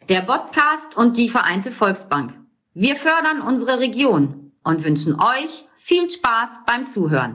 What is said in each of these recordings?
der Podcast und die Vereinte Volksbank. Wir fördern unsere Region und wünschen euch viel Spaß beim Zuhören.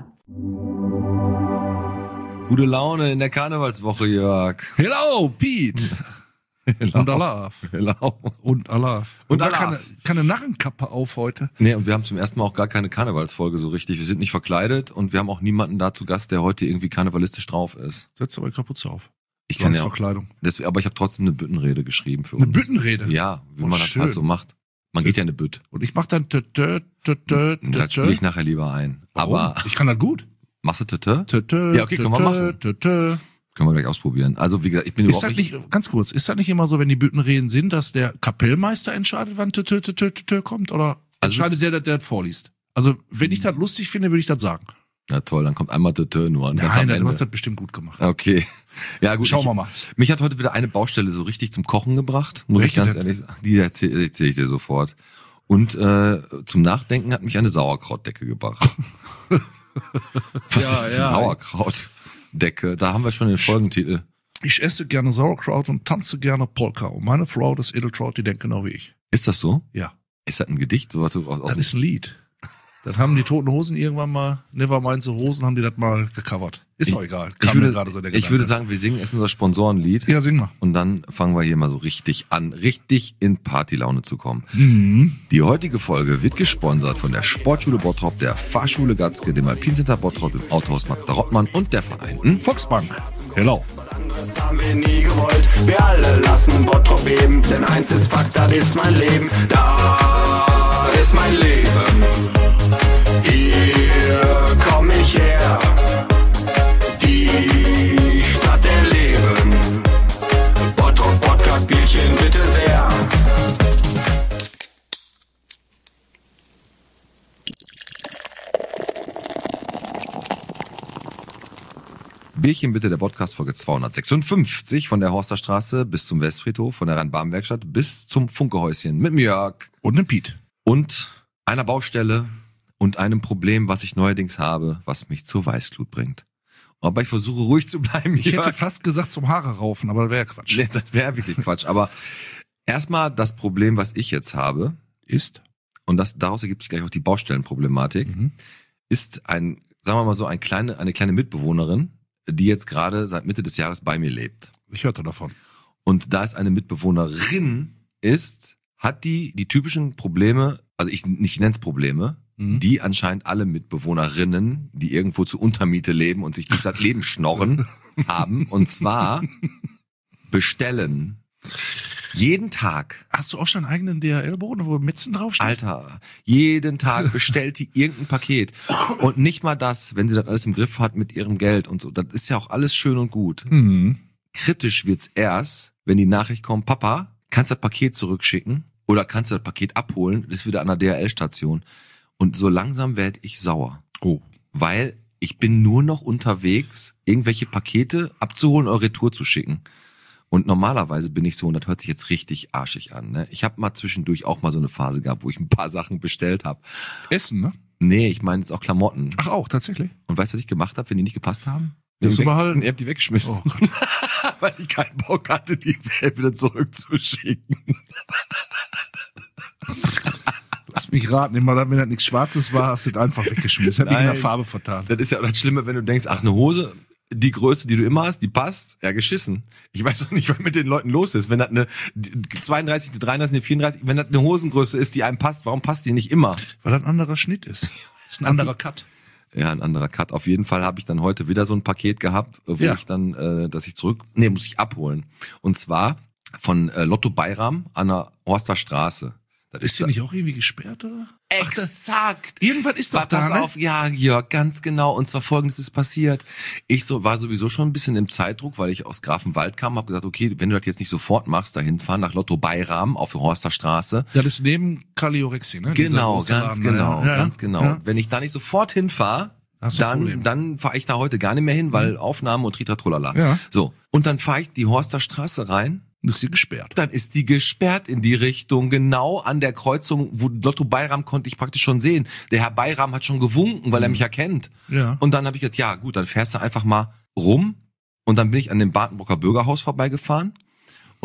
Gute Laune in der Karnevalswoche, Jörg. Hello, Pete. Hello. Und Alaf. Hello. Und Alaf. Und gar Alaf. keine Narrenkappe auf heute. Nee, und wir haben zum ersten Mal auch gar keine Karnevalsfolge so richtig. Wir sind nicht verkleidet und wir haben auch niemanden da zu Gast, der heute irgendwie karnevalistisch drauf ist. Setz aber Kapuze auf. Ich kann ja auch, Verkleidung. aber ich habe trotzdem eine Büttenrede geschrieben für uns. Eine Büttenrede? Ja, wie Oh, man das schön. halt so macht. Man geht ja in eine Bütt. Und ich mach dann Das spiele ich nachher lieber ein. Warum? Aber Ich kann das gut. machst du Tüte? Ja, okay, können wir machen. Können wir gleich ausprobieren. Also wie gesagt, ich bin Ist überhaupt das nicht, ganz kurz, ist das nicht immer so, wenn die Büttenreden sind, dass der Kapellmeister entscheidet, wann kommt? Oder Also entscheidet der das vorliest? Also, wenn ich das lustig finde, würde ich das sagen. Na toll, dann kommt einmal Tüte nur an. Nein, du hast das bestimmt gut gemacht. Okay. Ja gut. Schauen wir mal. Mich hat heute wieder eine Baustelle so richtig zum Kochen gebracht, muss Welche ich ganz denn? ehrlich sagen. Die erzähle ich dir sofort. Und zum Nachdenken hat mich eine Sauerkrautdecke gebracht. Was ist die Sauerkrautdecke? Da haben wir schon den Folgentitel. Ich esse gerne Sauerkraut und tanze gerne Polka. Und meine Frau, das Edeltraut, die denkt genau wie ich. Ist das so? Ja. Ist das ein Gedicht? So was aus Das ist ein Lied. Das haben die Toten Hosen irgendwann mal, Nevermind the Hosen, haben die das mal gecovert. Ist doch egal. ich Kam mir gerade so der ich Gedanke. würde sagen, wir singen erst unser Sponsorenlied. Ja, sing mal. Und dann fangen wir hier mal so richtig an, richtig in Partylaune zu kommen. Mhm. Die heutige Folge wird gesponsert von der Sportschule Bottrop, der Fahrschule Gatzke, dem Alpincenter Bottrop, dem Autohaus Mazda Rottmann und der Vereinten Volksbank. Hello. Das haben wir nie gewollt. Wir alle lassen Bottrop beben, denn eins ist Fakt, das ist mein Leben. Da ist mein Leben. Hier komm ich her. Die Stadt der Leben. Bottrop Podcast Bierchen bitte sehr. Bierchen bitte, der Podcast Folge 256 von der Horsterstraße bis zum Westfriedhof, von der Rhein-Baden-Werkstatt bis zum Funkehäuschen mit mir, Jörg. Und ein Piet. Und einer Baustelle und einem Problem, was ich neuerdings habe, was mich zur Weißglut bringt. Aber ich versuche ruhig zu bleiben. Ich hätte fast gesagt zum Haare raufen, aber das wäre ja Quatsch. Nee, das wäre wirklich Quatsch. Aber erstmal das Problem, was ich jetzt habe, Ist? und daraus ergibt sich gleich auch die Baustellenproblematik, ist sagen wir mal so, eine kleine Mitbewohnerin, die jetzt gerade seit Mitte des Jahres bei mir lebt. Ich hörte davon. Und da es eine Mitbewohnerin ist, hat die typischen Probleme, also ich nenne es Probleme, die anscheinend alle Mitbewohnerinnen, die irgendwo zur Untermiete leben und sich durch das Leben schnorren, haben. Und zwar bestellen. Jeden Tag. Hast du auch schon einen eigenen DHL-Boden, wo Metzen draufsteht? Alter, jeden Tag bestellt die irgendein Paket. Und nicht mal das, wenn sie das alles im Griff hat mit ihrem Geld und so. Das ist ja auch alles schön und gut. Kritisch wird's erst, wenn die Nachricht kommt, Papa, kannst du das Paket zurückschicken? Oder kannst du das Paket abholen? Das ist wieder an der DHL-Station. Und so langsam werde ich sauer. Oh. Weil ich bin nur noch unterwegs, irgendwelche Pakete abzuholen oder retour zu schicken. Und normalerweise bin ich so, und das hört sich jetzt richtig arschig an, ne? Ich habe mal zwischendurch auch mal so eine Phase gehabt, wo ich ein paar Sachen bestellt habe. Essen, ne? Nee, ich meine jetzt auch Klamotten. Ach, auch, tatsächlich. Und weißt du, was ich gemacht habe, wenn die nicht gepasst haben? Das behalten? Ich hab die weggeschmissen. Oh Gott. Weil ich keinen Bock hatte, die wieder zurückzuschicken. Lass mich raten, immer dann, wenn das nichts Schwarzes war, hast du es einfach weggeschmissen. Hat mich in der Nein. Farbe vertan. Das ist ja auch das Schlimme, wenn du denkst, ach, eine Hose, die Größe, die du immer hast, die passt, ja, geschissen. Ich weiß auch nicht, was mit den Leuten los ist. Wenn das eine 32, eine 33, eine 34, wenn das eine Hosengröße ist, die einem passt, warum passt die nicht immer? Weil das ein anderer Schnitt ist. Das ist ein anderer Cut. Ja, ein anderer Cut. Auf jeden Fall habe ich dann heute wieder so ein Paket gehabt, wo Ja. ich dann, muss ich abholen. Und zwar von Lotto Bayram an der Horster Straße. Das Ist die da- nicht auch irgendwie gesperrt, oder? Exakt. Irgendwas ist doch Pass da, ne? auf, ja, Jörg, ganz genau. Und zwar Folgendes ist passiert. War sowieso schon ein bisschen im Zeitdruck, weil ich aus Grafenwald kam, habe gesagt, okay, wenn du das jetzt nicht sofort machst, dahin fahren nach Lotto Bayram auf der Horster Straße. Das ist neben Kaliorexi, ne? Dieser Genau, große ganz Laden, genau, ja. ganz genau. Ja. Wenn ich da nicht sofort hinfahre, Hast du ein Problem. dann fahre ich da heute gar nicht mehr hin, weil Aufnahme und Tritratrolala. Ja. So, und dann fahre ich die Horster Straße rein. Das ist sie gesperrt. Dann ist die gesperrt in die Richtung, genau an der Kreuzung, wo Lotto Bayram konnte ich praktisch schon sehen. Der Herr Bayram hat schon gewunken, weil er mich erkennt. Ja. Und dann habe ich gesagt, ja gut, dann fährst du einfach mal rum. Und dann bin ich an dem Badenbrocker Bürgerhaus vorbeigefahren.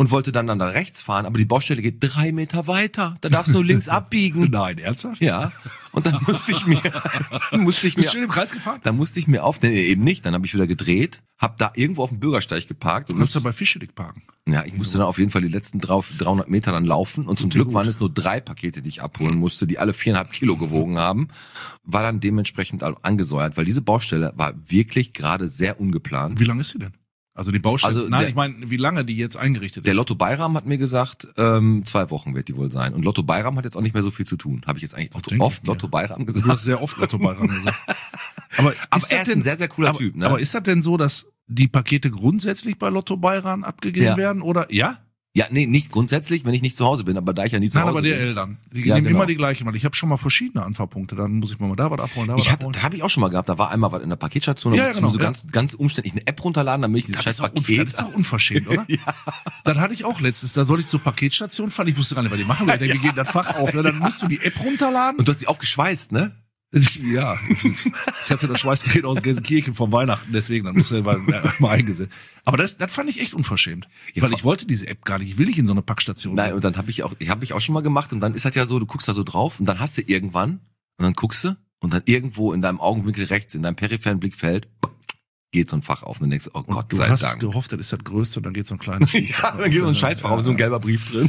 und wollte dann da rechts fahren, aber die Baustelle geht 3 Meter weiter. Da darfst du nur links abbiegen. Nein, ernsthaft? Ja. Und dann musste ich mir Bist du schön im Kreis gefahren? dann musste ich mir eben nicht, dann habe ich wieder gedreht, hab da irgendwo auf dem Bürgersteig geparkt und Du kannst ja bei Fischedick parken. ja, ich musste dann auf jeden Fall die letzten 300 Meter dann laufen und zum Glück gut. waren es nur 3 Pakete, die ich abholen musste, die alle 4,5 Kilo gewogen haben, war dann dementsprechend angesäuert, weil diese Baustelle war wirklich gerade sehr ungeplant. Wie lange ist sie denn? Also die Baustelle. Also Nein, der- ich meine, wie lange die jetzt eingerichtet Der ist. Lotto Bayram hat mir gesagt, 2 Wochen wird die wohl sein. Und Lotto Bayram hat jetzt auch nicht mehr so viel zu tun. Habe ich jetzt eigentlich denke oft ich mir. Lotto Bayram Du hast gesagt. sehr oft Lotto Bayram gesagt. Aber Aber er ist ein sehr, sehr cooler Typ, ne? Aber ist das denn so, dass die Pakete grundsätzlich bei Lotto Bayram abgegeben Ja. werden? Oder ja? Ja, nee, nicht grundsätzlich, wenn ich nicht zu Hause bin, aber da ich ja nie zu Nein, Hause aber bin. DRL dann. Die Ja, nehmen genau. immer die gleichen, weil ich habe schon mal verschiedene Anfahrpunkte. Dann muss ich mal da was abholen, da was abholen. Das habe ich auch schon mal gehabt. Da war einmal was in der Paketstation, da Ja, musste genau, ich mir so ja. ganz umständlich eine App runterladen, damit ich dieses scheiß Das Paket. ist doch unverschämt, oder? Ja. Das hatte ich auch letztens. Da sollte ich zur Paketstation fahren. Ich wusste gar nicht, was die machen. Ich denke, wir gehen das Fach auf. Ne? Dann musst du die App runterladen. Und du hast die aufgeschweißt, ne? Ja, ich hatte das Schweißgerät aus Gelsenkirchen vom Weihnachten, deswegen, dann musste er mal eingesetzt. Aber das fand ich echt unverschämt. Ja, Weil ich wollte diese App gar nicht. Ich will nicht in so eine Packstation. Nein, und dann habe ich auch schon mal gemacht und dann ist halt ja so, du guckst da so drauf und dann hast du irgendwann und dann guckst du und dann irgendwo in deinem Augenwinkel rechts, in deinem peripheren Blickfeld, geht so ein Fach auf und dann denkst du, oh Und Gott du sei hast Dank. gehofft, das ist das Größte und dann geht so ein kleines Ja, dann geht so ein Scheißfach auf, so ein gelber Brief drin.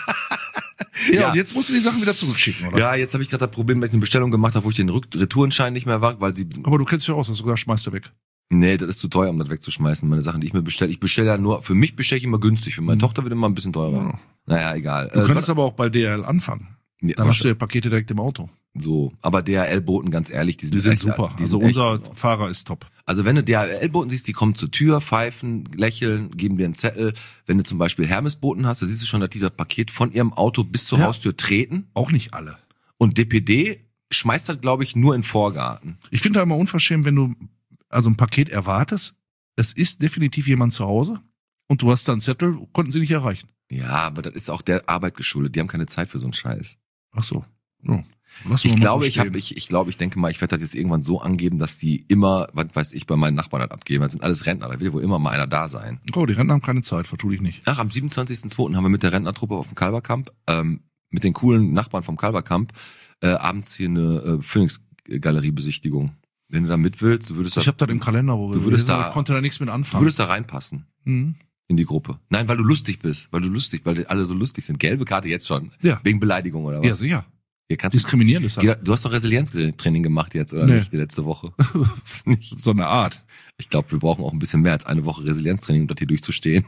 Ja, Ja. und jetzt musst du die Sachen wieder zurückschicken, oder? Ja, jetzt habe ich gerade das Problem, weil ich eine Bestellung gemacht habe, wo ich den Retourenschein nicht mehr war, weil sie, Aber du kennst dich aus, das sogar schmeißt du weg. nee, das ist zu teuer, um das wegzuschmeißen, meine Sachen, die ich mir bestelle. Ich bestelle ja nur, für mich bestelle ich immer günstig, für meine Tochter wird immer ein bisschen teurer. Ja. Naja, egal. Du könntest aber auch bei DHL anfangen. ja, Dann hast du ja Pakete direkt im Auto. so, aber DHL-Boten, ganz ehrlich, die Die sind echt- super. die Also sind echt- unser Fahrer ist top. Also wenn du DHL-Boten siehst, die kommen zur Tür, pfeifen, lächeln, geben dir einen Zettel. Wenn du zum Beispiel Hermes-Boten hast, da siehst du schon, dass die das Paket von ihrem Auto bis zur Ja. Haustür treten. Auch nicht alle. Und DPD schmeißt das, glaube ich, nur in den Vorgarten. Ich finde da immer unverschämt, wenn du also ein Paket erwartest, es ist definitiv jemand zu Hause und du hast da einen Zettel, konnten sie nicht erreichen. Ja, aber das ist auch der Arbeit geschuldet. Die haben keine Zeit für so einen Scheiß. Ach so. Ja. Lass Ich mal glaube, so ich stehen. denke mal, ich werde das jetzt irgendwann so angeben, dass die immer, was weiß ich, bei meinen Nachbarn das abgeben. Das sind alles Rentner, da will wohl immer mal einer da sein. Oh, die Rentner haben keine Zeit, vertue ich nicht. Ach, am 27.02. haben wir mit der Rentnertruppe auf dem Kalberkamp, mit den coolen Nachbarn vom Kalberkamp, abends hier eine Phoenix-Galerie-Besichtigung. Wenn du da mit willst, du würdest Ich habe das im Kalender du würdest gelesen, da- aber konnte da nichts mit du anfangen. würdest da reinpassen Mhm. in die Gruppe. Nein, weil du lustig bist, weil die alle so lustig sind. Gelbe Karte jetzt schon. Ja. Wegen Beleidigung oder Ja, was? sicher. Hier kannst du, Diskriminierend ist das. du hast doch Resilienztraining gemacht jetzt, oder Nee. nicht, die letzte Woche? Das ist nicht. So eineArt. Ich glaube, wir brauchen auch ein bisschen mehr als eine Woche Resilienztraining, um das hier durchzustehen.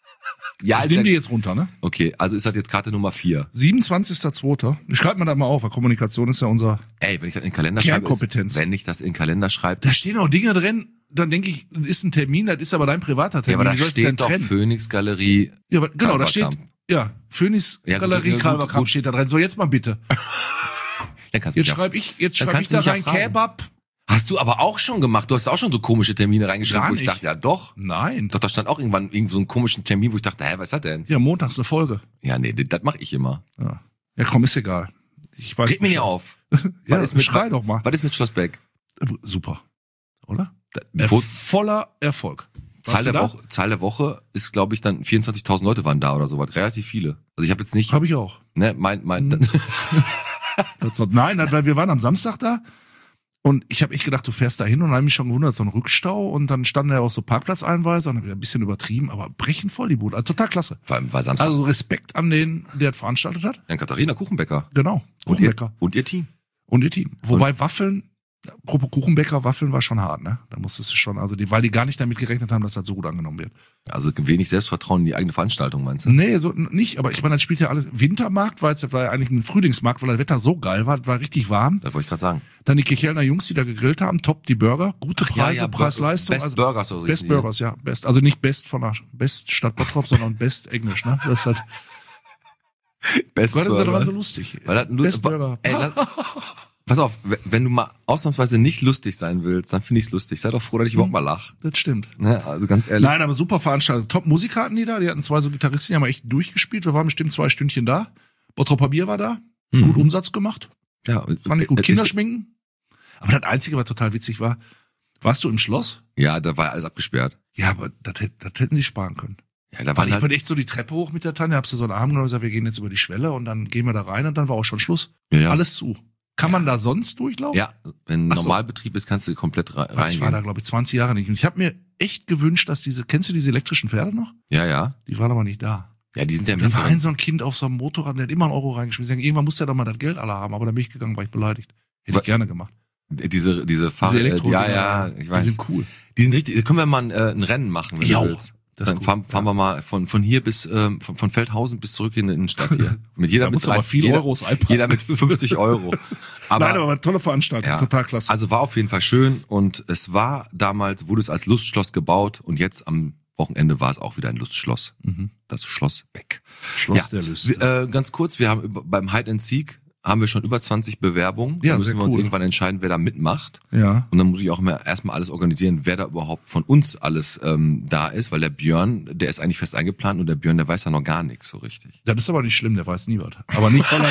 Ja, Ich ist nehme die ja, jetzt runter, ne? okay, also ist das jetzt Karte Nummer 4. 27.02. Ich schreibe mal da mal auf, weil Kommunikation ist ja unser... Ey, wenn ich das in den Kalender schreibe, Kernkompetenz. wenn ich das in den Kalender schreibe, Da stehen auch Dinge drin, dann denke ich, das ist ein Termin, das ist aber dein privater ja, Termin. aber da Wie soll ich das denn steht doch trennen? Phoenix Galerie. Ja, aber genau, da steht, Kalberkamp. ja, Phoenix Ja, gut, Galerie ja, gut, Kalberkamp gut. steht da drin. So, jetzt mal bitte. Dann kannst du Jetzt mich schreibe ich dann da kannst du mich ja rein fragen. Kebab. Hast du aber auch schon gemacht. Du hast auch schon so komische Termine reingeschrieben, Gar wo ich nicht. dachte, ja doch. Nein. Doch, da stand auch irgendwann so einen komischen Termin, wo ich dachte, hä, was ist das denn? Ja, montags eine Folge. Ja, nee, das mache ich immer. Ja. Ja, komm, ist egal. Ich weiß Reg mir nicht Bescheid. auf. Ja, Was ist mit- schrei doch mal. Was ist mit Schlossbeck? Super. Oder? Wo, Voller Erfolg. Zahl der Woche ist, glaube ich, dann 24.000 Leute waren da oder sowas. Relativ viele. Also ich habe jetzt nicht, Habe ich auch. ne, Nein, weil wir waren am Samstag da und ich habe echt gedacht, du fährst da hin und dann hab ich mich schon gewundert, so ein Rückstau und dann standen ja auch so Parkplatzeinweiser und hab ich ein bisschen übertrieben, aber brechen voll die Bude. Also total klasse. war Samstag. Also Respekt an den, der das veranstaltet hat. Jan Katharina Kuchenbäcker. Genau. Und ihr, Kuchenbäcker. und ihr Team. Und ihr Team. Wobei Waffeln, apropos Kuchenbäcker, Waffeln war schon hart, ne? Da musstest du schon, also weil die gar nicht damit gerechnet haben, dass das so gut angenommen wird. Also wenig Selbstvertrauen in die eigene Veranstaltung, meinst du? Nee, so nicht, aber ich meine, das spielt ja alles. Wintermarkt war ja eigentlich ein Frühlingsmarkt, weil das Wetter so geil war richtig warm. Das wollte ich gerade sagen. Dann die Kichelner Jungs, die da gegrillt haben, top, die Burger, gute Preise, Preis-Leistung. Best also, Burgers, so Best Burgers, ja, best. Also nicht Best von der Best Stadt Bottrop, sondern Best Englisch, ne? Das ist halt, Best weil das ist ja daran Burgers. so lustig. Weil das, Best Burger. Ey, pass auf, wenn du mal ausnahmsweise nicht lustig sein willst, dann finde ich es lustig. Sei doch froh, dass ich überhaupt mal lach. Das stimmt. Ne? Also ganz ehrlich. Nein, aber super Veranstaltung. Top Musiker hatten die da. Die hatten 2 so Gitarristen, die haben echt durchgespielt. Wir waren bestimmt 2 Stündchen da. Bottroper Bier war da. Gut Umsatz gemacht. Ja, Fand ich gut. es Kinder ist- schminken. Aber das Einzige, was total witzig war, warst du im Schloss? Ja, da war ja alles abgesperrt. Ja, aber das hätten sie sparen können. Ja, da Weil waren ich halt, bin echt so die Treppe hoch mit der Tanja, hab sie so einen Arm genommen und gesagt, wir gehen jetzt über die Schwelle und dann gehen wir da rein und dann war auch schon Schluss. Ja. Alles zu. Kann man da sonst durchlaufen? ja, wenn Ach so. Normalbetrieb ist, kannst du komplett Ich war da, reingehen. glaube ich, 20 Jahre nicht. Und ich habe mir echt gewünscht, dass kennst du diese elektrischen Pferde noch? Ja. Die waren aber nicht da. Ja, die sind ja im Da war Hintergrund. so ein Kind auf so einem Motorrad, der hat immer einen Euro reingeschmissen. Irgendwann musste er doch mal das Geld alle haben, aber dann bin ich gegangen, war ich beleidigt. Hätte ich gerne gemacht. Diese Fahrer, Elektro- ja, ich weiß. Die sind cool. Die sind richtig, können wir mal ein Rennen machen, wenn Jo, du willst. das ist Dann gut. fahren wir mal von hier bis, von Feldhausen bis zurück in die Innenstadt hier. Mit jeder Da mit musst du aber 30, viel jeder, Euros einpacken. jeder mit 50 Euro. Aber, Nein, aber eine tolle Veranstaltung, ja. total klasse. Also war auf jeden Fall schön und es war damals, wurde es als Lustschloss gebaut und jetzt am Wochenende war es auch wieder ein Lustschloss. Das Schloss Beck. Schloss der Lüste. Ganz kurz, wir haben beim Hide and Seek haben wir schon über 20 Bewerbungen. Ja, da müssen sehr wir uns cool. irgendwann entscheiden, wer da mitmacht. Ja. Und dann muss ich auch erstmal alles organisieren, wer da überhaupt von uns alles da ist, weil der Björn, der ist eigentlich fest eingeplant und der Björn, der weiß ja noch gar nichts so richtig. Das ist aber nicht schlimm, der weiß nie was. Aber nicht, weil er,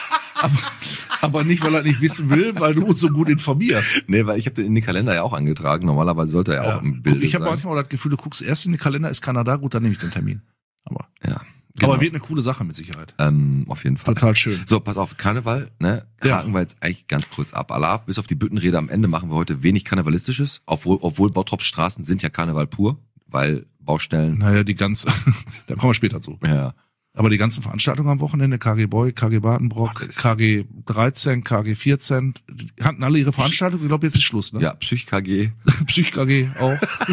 aber nicht, weil er nicht wissen will, weil du uns so gut informierst. Nee, weil ich habe den in den Kalender ja auch angetragen. Normalerweise sollte er ja auch im Bild Ich habe sein. manchmal das Gefühl, du guckst erst in den Kalender, ist Kanada, gut, dann nehme ich den Termin. Aber Genau. wird eine coole Sache mit Sicherheit. Auf jeden Fall. Total schön. So, pass auf, Karneval, ne? Ja. Haken wir jetzt eigentlich ganz kurz ab. Allah, bis auf die Büttenrede am Ende machen wir heute wenig Karnevalistisches, obwohl Bottrops Straßen sind ja Karneval pur, weil Baustellen, Naja, die ganze, da kommen wir später zu. ja. Aber die ganzen Veranstaltungen am Wochenende, KG Boy, KG Badenbrock, KG 13, KG 14, die hatten alle ihre Veranstaltungen. Ich glaube, jetzt ist Schluss, ne? Ja, Psych-KG. Psych KG auch.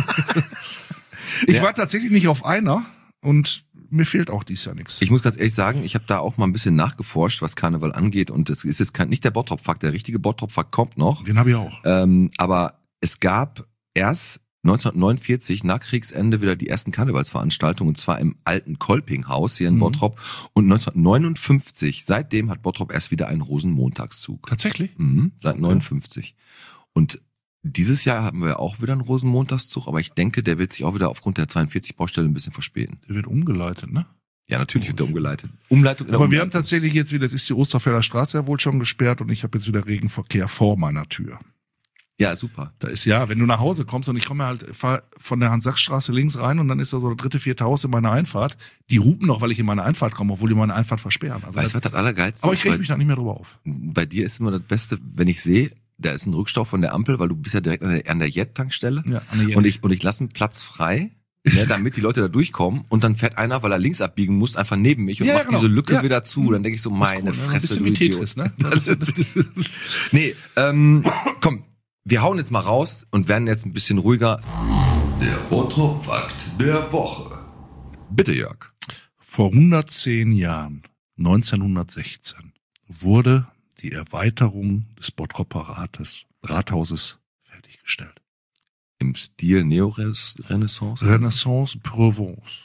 Ich war tatsächlich nicht auf einer und mir fehlt auch dies Jahr nichts. Ich muss ganz ehrlich sagen, ich habe da auch mal ein bisschen nachgeforscht, was Karneval angeht und es ist jetzt nicht der Bottrop-Fakt, der richtige Bottrop-Fakt kommt noch. Den habe ich auch. Aber es gab erst 1949 nach Kriegsende wieder die ersten Karnevalsveranstaltungen und zwar im alten Kolpinghaus hier in Bottrop und 1959, seitdem hat Bottrop erst wieder einen Rosenmontagszug. Tatsächlich? Seit 59. Und dieses Jahr haben wir auch wieder einen Rosenmontagszug, aber ich denke, der wird sich auch wieder aufgrund der 42 Baustelle ein bisschen verspäten. Der wird umgeleitet, ne? Ja, natürlich wird der umgeleitet. Umleitung in der Aber wir haben Umleitung. tatsächlich jetzt wieder, das ist die Osterfelder Straße ja wohl schon gesperrt und ich habe jetzt wieder Regenverkehr vor meiner Tür. Ja, super. Da ist ja, wenn du nach Hause kommst und ich komme halt, fahr von der Hans-Sachs-Straße links rein und dann ist da so das 3., 4. Haus in meiner Einfahrt. Die hupen noch, weil ich in meine Einfahrt komme, obwohl die meine Einfahrt versperren. Also Weißt du, was das Allergeilste aber ist? ich reg mich da nicht mehr drüber auf. Bei dir ist immer das Beste, wenn ich sehe, da ist ein Rückstau von der Ampel, weil du bist ja direkt an der Jet-Tankstelle. Ja, an der Jet. Und ich lasse einen Platz frei, ne, damit die Leute da durchkommen. Und dann fährt einer, weil er links abbiegen muss, einfach neben mich und Ja, macht genau. diese Lücke Ja. wieder zu. Dann denke ich so, meine Cool, ne? Fresse. Ein bisschen wie du Idiot. Tetris, ne? Das ist, nee, komm, wir hauen jetzt mal raus und werden jetzt ein bisschen ruhiger. Der Bottrop-Fakt der Woche. Bitte, Jörg. Vor 110 Jahren, 1916, wurde die Erweiterung des Bottroper Rathauses fertiggestellt. Im Stil Neo-Renaissance. Renaissance Provence.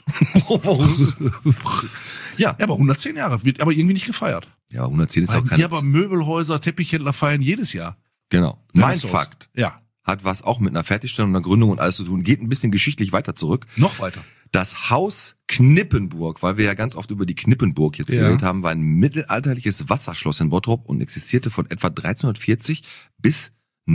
Ja. Ja, aber 110 Jahre, wird aber irgendwie nicht gefeiert. Ja, 110 ist auch keine Ja, aber Möbelhäuser, Teppichhändler feiern jedes Jahr. Genau. Mein Renaissance. Fakt Ja, hat was auch mit einer Fertigstellung, einer Gründung und alles zu tun. Geht ein bisschen geschichtlich weiter zurück. noch weiter. Das Haus Knippenburg, weil wir ja ganz oft über die Knippenburg jetzt Ja. geredet haben, war ein mittelalterliches Wasserschloss in Bottrop und existierte von etwa 1340 bis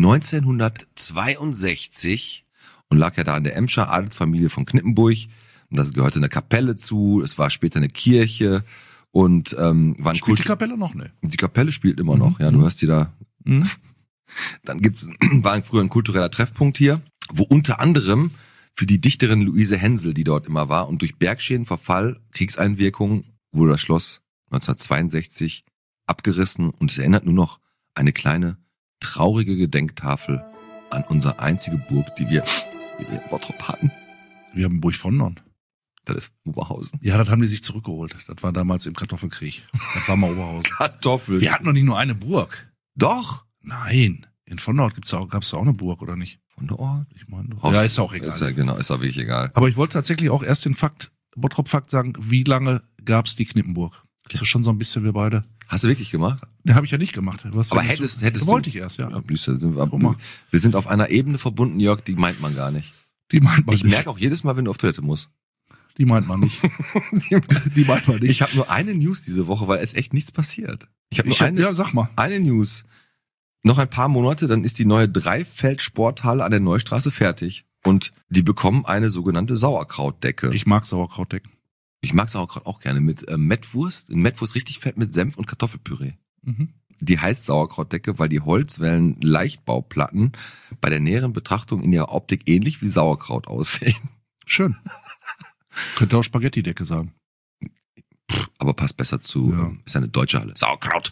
1962 und lag ja da an der Emscher Adelsfamilie von Knippenburg. Und das gehörte eine Kapelle zu, es war später eine Kirche und war ein Spielt die Kapelle noch? Ne. Die Kapelle spielt immer noch, ja, du hörst die da. Mhm. Dann war früher ein kultureller Treffpunkt hier, wo unter anderem für die Dichterin Luise Hensel, die dort immer war, und durch Bergschäden, Verfall, Kriegseinwirkungen wurde das Schloss 1962 abgerissen und es erinnert nur noch eine kleine, traurige Gedenktafel an unsere einzige Burg, die wir in Bottrop hatten. Wir haben Burg von Non. Das ist Oberhausen. Ja, das haben die sich zurückgeholt. Das war damals im Kartoffelkrieg. Das war mal Oberhausen. Kartoffel. Wir hatten noch nicht nur eine Burg. Doch. Nein. In Vonnort gab's da auch eine Burg, oder nicht? Von der Ort. Ich meine, ja, ist auch egal. Ist ja, genau, ist auch wirklich egal. Aber ich wollte tatsächlich auch erst den Bottrop-Fakt sagen, wie lange gab's die Knippenburg? Das ist schon so ein bisschen wir beide. Hast du wirklich gemacht? Den habe ich ja nicht gemacht. Aber hättest du. Wollte ich erst, ja. Ja, sind Guck mal. wir sind auf einer Ebene verbunden, Jörg, die meint man gar nicht. Die meint man Ich nicht. merke auch jedes Mal, wenn du auf Toilette musst. Die meint man nicht. Die meint man nicht. Ich habe nur eine News diese Woche, weil es echt nichts passiert. Ich habe nur ja, sag mal. eine News. Noch ein paar Monate, dann ist die neue Dreifeldsporthalle an der Neustraße fertig. Und Die bekommen eine sogenannte Sauerkrautdecke. Ich mag Sauerkrautdecken. Ich mag Sauerkraut auch gerne mit Mettwurst. Mettwurst richtig fett mit Senf und Kartoffelpüree. Mhm. Die heißt Sauerkrautdecke, weil die Holzwellen Leichtbauplatten bei der näheren Betrachtung in ihrer Optik ähnlich wie Sauerkraut aussehen. Schön. Könnte auch Spaghetti-Decke sagen. Aber passt besser zu, Ja. ist eine deutsche Halle. Sauerkraut.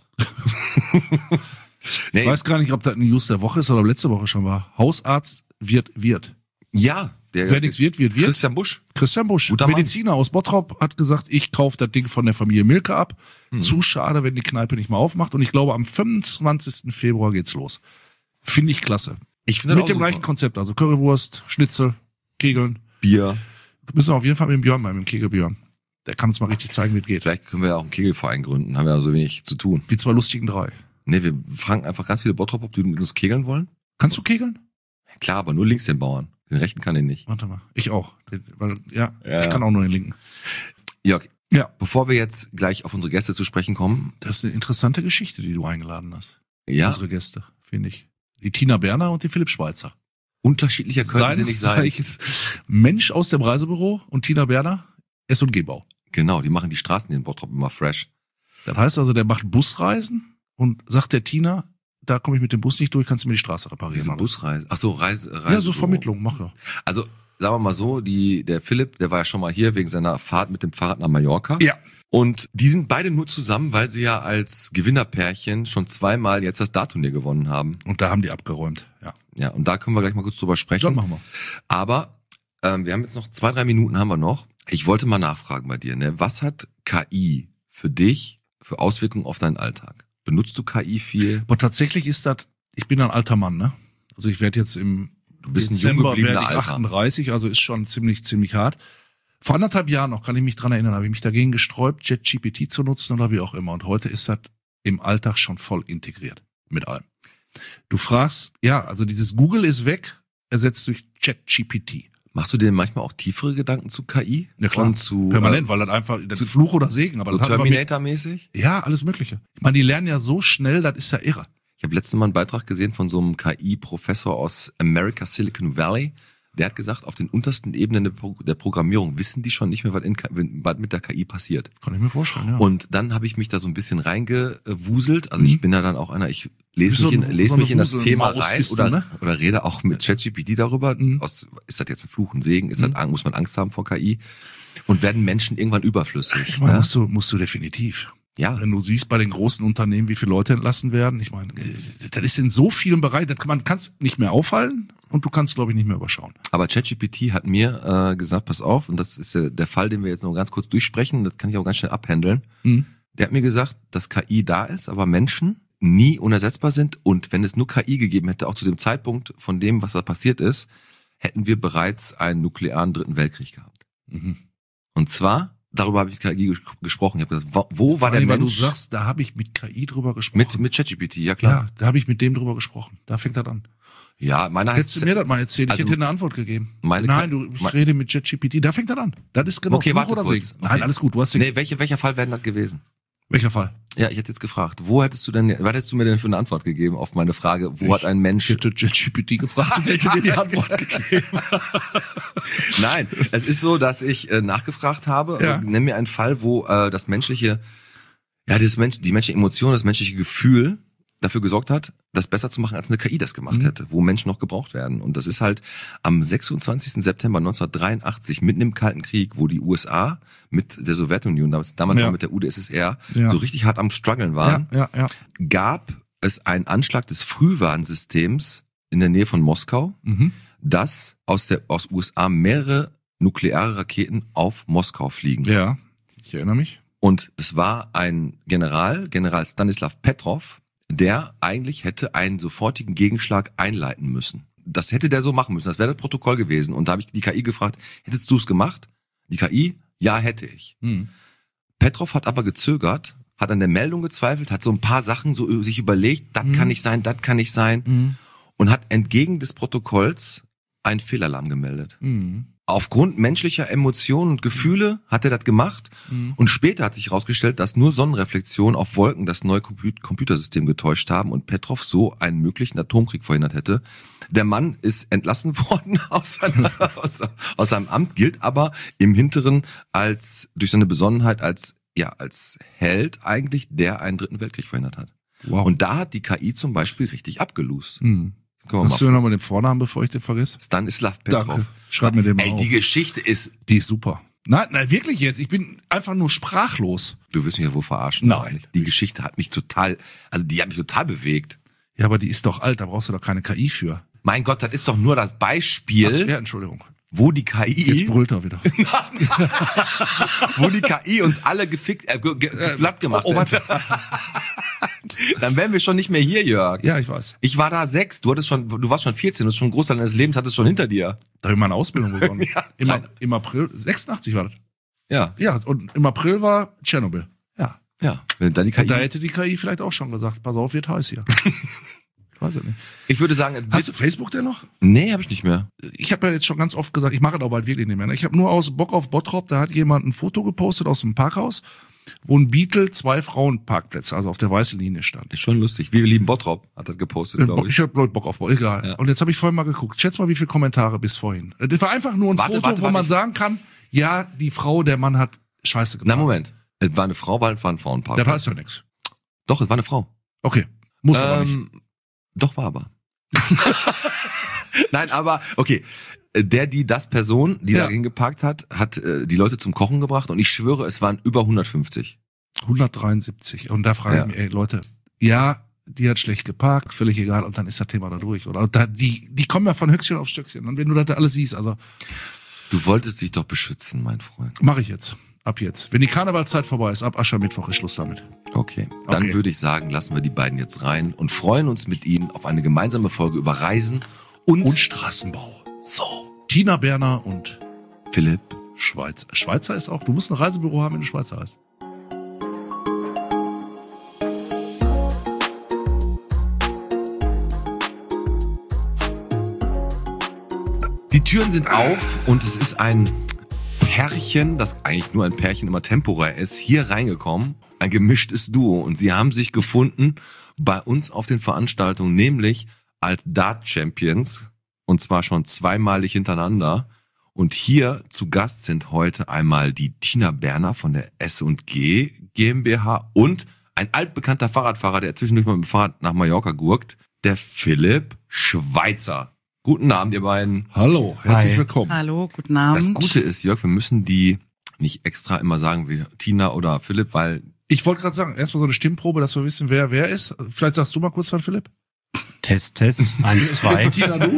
Ich Nee, weiß gar nicht, ob das eine News der Woche ist oder letzte Woche schon war. Hausarzt wird. ja, Wer nichts wird. Christian Busch. Christian Busch, Guter Mann. Mediziner aus Bottrop, hat gesagt, ich kaufe das Ding von der Familie Milke ab. Zu schade, wenn die Kneipe nicht mal aufmacht. Und ich glaube, am 25. Februar geht's los. Finde ich klasse. Ich finde Mit dem gleichen Konzept, also Currywurst, Schnitzel, Kegeln. Bier. Müssen wir auf jeden Fall mit dem Björn mal, mit dem Kegelbjörn. Der kann uns mal richtig zeigen, wie es geht. Vielleicht können wir ja auch einen Kegelverein gründen. Haben wir ja so wenig zu tun. Die 2 lustigen 3. Nee, wir fragen einfach ganz viele Bottrop, ob die mit uns kegeln wollen. Kannst du kegeln? Klar, aber nur links den Bauern. Den rechten kann den nicht. Warte mal. Ich auch. Weil, Ja. ich kann auch nur den linken. Jörg, Ja. bevor wir jetzt gleich auf unsere Gäste zu sprechen kommen. Das ist eine interessante Geschichte, die du eingeladen hast. Ja, Unsere Gäste, finde ich. Die Tina Berner und die Philipp Schweizer. unterschiedlicher können sie nicht sein. Zeichens Mensch aus dem Reisebüro und Tina Berner, S&G-Bau. Genau, die machen die Straßen hier in Bottrop immer fresh. Das heißt also, der macht Busreisen und sagt der Tina, da komme ich mit dem Bus nicht durch, kannst du mir die Straße reparieren. Diese Busreise. Ach so, Reise. Ja, so Vermittlung, mach ja. Also, sagen wir mal so, der Philipp, der war ja schon mal hier wegen seiner Fahrt mit dem Fahrrad nach Mallorca. Ja. Und die sind beide nur zusammen, weil sie ja als Gewinnerpärchen schon 2-mal jetzt das Dartturnier gewonnen haben. Und da haben die abgeräumt, ja. Ja, und da können wir gleich mal kurz drüber sprechen. Dann machen wir. Aber wir haben jetzt noch 2-3 Minuten haben wir noch. Ich wollte mal nachfragen bei dir, ne? Was hat KI für dich für Auswirkungen auf deinen Alltag? Benutzt du KI viel? Aber tatsächlich ist das, ich bin ein alter Mann, ne? Also ich werde jetzt im bist ein Dezember jung gebliebener werde ich Alter. 38, also ist schon ziemlich hart. Vor 1,5 Jahren noch, kann ich mich dran erinnern, habe ich mich dagegen gesträubt, ChatGPT zu nutzen oder wie auch immer. Und heute ist das im Alltag schon voll integriert. Mit allem. Du fragst, ja, also dieses Google ist weg, ersetzt durch ChatGPT. Machst du dir manchmal auch tiefere Gedanken zu KI? Ja klar, Und zu, permanent, weil das einfach, das ist Fluch oder Segen. Aber so das hat aber mit, Terminator-mäßig? ja, alles Mögliche. Ich meine, die lernen ja so schnell, das ist ja irre. Ich habe letztens mal einen Beitrag gesehen von so einem KI-Professor aus America, Silicon Valley. Der hat gesagt, auf den untersten Ebenen der Programmierung wissen die schon nicht mehr, was mit der KI passiert. Kann ich mir vorstellen, ja. Und dann habe ich mich da so ein bisschen reingewuselt. Also ich bin ja dann auch einer, ich lese Wie mich, so mich in das eine Thema Maus rein bist du, oder, ne? oder rede auch mit ChatGPT darüber. Mhm. Ist das jetzt ein Fluch, ein Segen? Ist das, muss man Angst haben vor KI? Und werden Menschen irgendwann überflüssig? Ich meine, Ja? musst du definitiv. Ja. Wenn du siehst bei den großen Unternehmen, wie viele Leute entlassen werden, ich meine, das ist in so vielen Bereichen, man kann es nicht mehr aufhalten und du kannst, glaube ich, nicht mehr überschauen. Aber ChatGPT hat mir gesagt, pass auf, und das ist ja der Fall, den wir jetzt noch ganz kurz durchsprechen, das kann ich auch ganz schnell abhandeln. Mhm. Der hat mir gesagt, dass KI da ist, aber Menschen nie unersetzbar sind und wenn es nur KI gegeben hätte, auch zu dem Zeitpunkt von dem, was da passiert ist, hätten wir bereits einen nuklearen 3. Weltkrieg gehabt. Mhm. Und zwar, darüber habe ich KI gesprochen. Ich habe gesagt, wo war der Weil du Mensch? sagst, da habe ich mit KI drüber gesprochen. Mit ChatGPT, ja klar. Ja, da habe ich mit dem drüber gesprochen. Da fängt das an. Ja, meiner heißt Hättest du mir das mal erzählt, ich also hätte dir eine Antwort gegeben. meine- Nein, ich mein- rede mit ChatGPT, da fängt das an. Das ist genau Okay, Fluch warte oder kurz. Segen. Okay. Nein, alles gut, du hast den. Nee, welcher Fall wäre das gewesen? Welcher Fall? Ja, ich hätte jetzt gefragt, was hättest du mir denn für eine Antwort gegeben auf meine Frage, wo hat ein Ich Mensch... hätte ChatGPT gefragt und hätte dir die Antwort gegeben. Nein, es ist so, dass ich nachgefragt habe, Ja. nenn mir einen Fall, wo das menschliche, ja, die menschliche Emotion, das menschliche Gefühl dafür gesorgt hat, das besser zu machen, als eine KI das gemacht hätte, wo Menschen noch gebraucht werden. Und das ist halt am 26. September 1983, mitten im Kalten Krieg, wo die USA mit der Sowjetunion, damals Ja. auch mit der UdSSR, Ja. so richtig hart am Struggeln waren, Ja. gab es einen Anschlag des Frühwarnsystems in der Nähe von Moskau, Mhm. dass aus USA mehrere nukleare Raketen auf Moskau fliegen. Ja, ich erinnere mich. Und es war ein General Stanislav Petrov, der eigentlich hätte einen sofortigen Gegenschlag einleiten müssen. Das hätte der so machen müssen, das wäre das Protokoll gewesen. Und da habe ich die KI gefragt, hättest du es gemacht? Die KI, ja, hätte ich. Mhm. Petrov hat aber gezögert, hat an der Meldung gezweifelt, hat so ein paar Sachen so sich überlegt, das kann nicht sein, das kann nicht sein. Mhm. Und hat entgegen des Protokolls einen Fehlalarm gemeldet. Mhm. aufgrund menschlicher Emotionen und Gefühle hat er das gemacht. Und später hat sich herausgestellt, dass nur Sonnenreflexionen auf Wolken das neue Computersystem getäuscht haben und Petrov so einen möglichen Atomkrieg verhindert hätte. Der Mann ist entlassen worden aus seinem Amt, gilt aber im Hinteren durch seine Besonnenheit als Held eigentlich, der einen dritten Weltkrieg verhindert hat. Wow. Und da hat die KI zum Beispiel richtig abgelost. Hast du nochmal den Vornamen, bevor ich den vergesse? Stanislav Petrov. Danke. Schreib mir den mal auf. Die Geschichte die ist super. Nein, wirklich jetzt. Ich bin einfach nur sprachlos. Du wirst mich ja wohl verarschen. Nein. Die Geschichte hat mich total bewegt. Ja, aber die ist doch alt, da brauchst du doch keine KI für. Mein Gott, das ist doch nur das Beispiel, Entschuldigung. wo die KI... Jetzt brüllt er wieder. wo die KI uns alle platt gemacht hat. Dann wären wir schon nicht mehr hier, Jörg. Ja, ich weiß. Ich war da 6, du warst schon 14, du hast schon einen Großteil deines Lebens, hattest schon hinter dir. Da habe ich meine Ausbildung begonnen. Ja, Im April, 86 war das. Ja. Ja, und im April war Tschernobyl. Ja. Ja, wenn dann die KI... Und da hätte die KI vielleicht auch schon gesagt, pass auf, wird heiß hier. Ich weiß es nicht. Ich würde sagen... Hast du Facebook denn noch? Nee, habe ich nicht mehr. Ich habe ja jetzt schon ganz oft gesagt, ich mache es auch bald wirklich nicht mehr. Ich habe nur aus Bock auf Bottrop, da hat jemand ein Foto gepostet aus dem Parkhaus, wo ein Beetle 2 Frauenparkplätze, also auf der weißen Linie stand. Ist schon lustig. Wir lieben Bottrop, hat das gepostet, glaube ich. Ich habe Leute Bock auf, egal. Ja. Und jetzt habe ich vorhin mal geguckt. Schätz mal, wie viele Kommentare bis vorhin. Das war einfach nur ein Foto, wo man sagen kann, ja, die Frau, der Mann hat Scheiße getan. Na, Moment. Es war eine Frau, weil es war ein Frauenpark. Das heißt ja nichts. Doch, es war eine Frau. Okay. Muss aber nicht. Doch, war aber. Nein, aber, okay. Das Person, die da hingeparkt hat die Leute zum Kochen gebracht und ich schwöre, es waren über 150. 173. Und da frage ich mich, ey, Leute, ja, die hat schlecht geparkt, völlig egal, und dann ist das Thema da durch, oder? Und die kommen ja von Höchstchen auf Stöckchen. Und wenn du das alles siehst, also. Du wolltest dich doch beschützen, mein Freund. Mache ich jetzt. Ab jetzt. Wenn die Karnevalszeit vorbei ist, ab Aschermittwoch ist Schluss damit. Okay. Dann würde ich sagen, lassen wir die beiden jetzt rein und freuen uns mit ihnen auf eine gemeinsame Folge über Reisen und Straßenbau. So. Tina Berner und Philipp Schweizer. Schweizer ist auch, du musst ein Reisebüro haben, wenn du Schweizer heißt. Die Türen sind auf und es ist ein Herrchen, das eigentlich nur ein Pärchen immer temporär ist, hier reingekommen. Ein gemischtes Duo und sie haben sich gefunden bei uns auf den Veranstaltungen, nämlich als Dart-Champions und zwar schon zweimalig hintereinander. Und hier zu Gast sind heute einmal die Tina Berner von der S&G GmbH und ein altbekannter Fahrradfahrer, der zwischendurch mal mit dem Fahrrad nach Mallorca gurkt, der Philipp Schweizer. Guten Abend, ihr beiden. Hallo, herzlich willkommen. Hallo, guten Abend. Das Gute ist, Jörg, wir müssen die nicht extra immer sagen wie Tina oder Philipp, weil... Ich wollte gerade sagen, erstmal so eine Stimmprobe, dass wir wissen, wer ist. Vielleicht sagst du mal kurz was, Philipp. Test, 1, 2. Tina, du?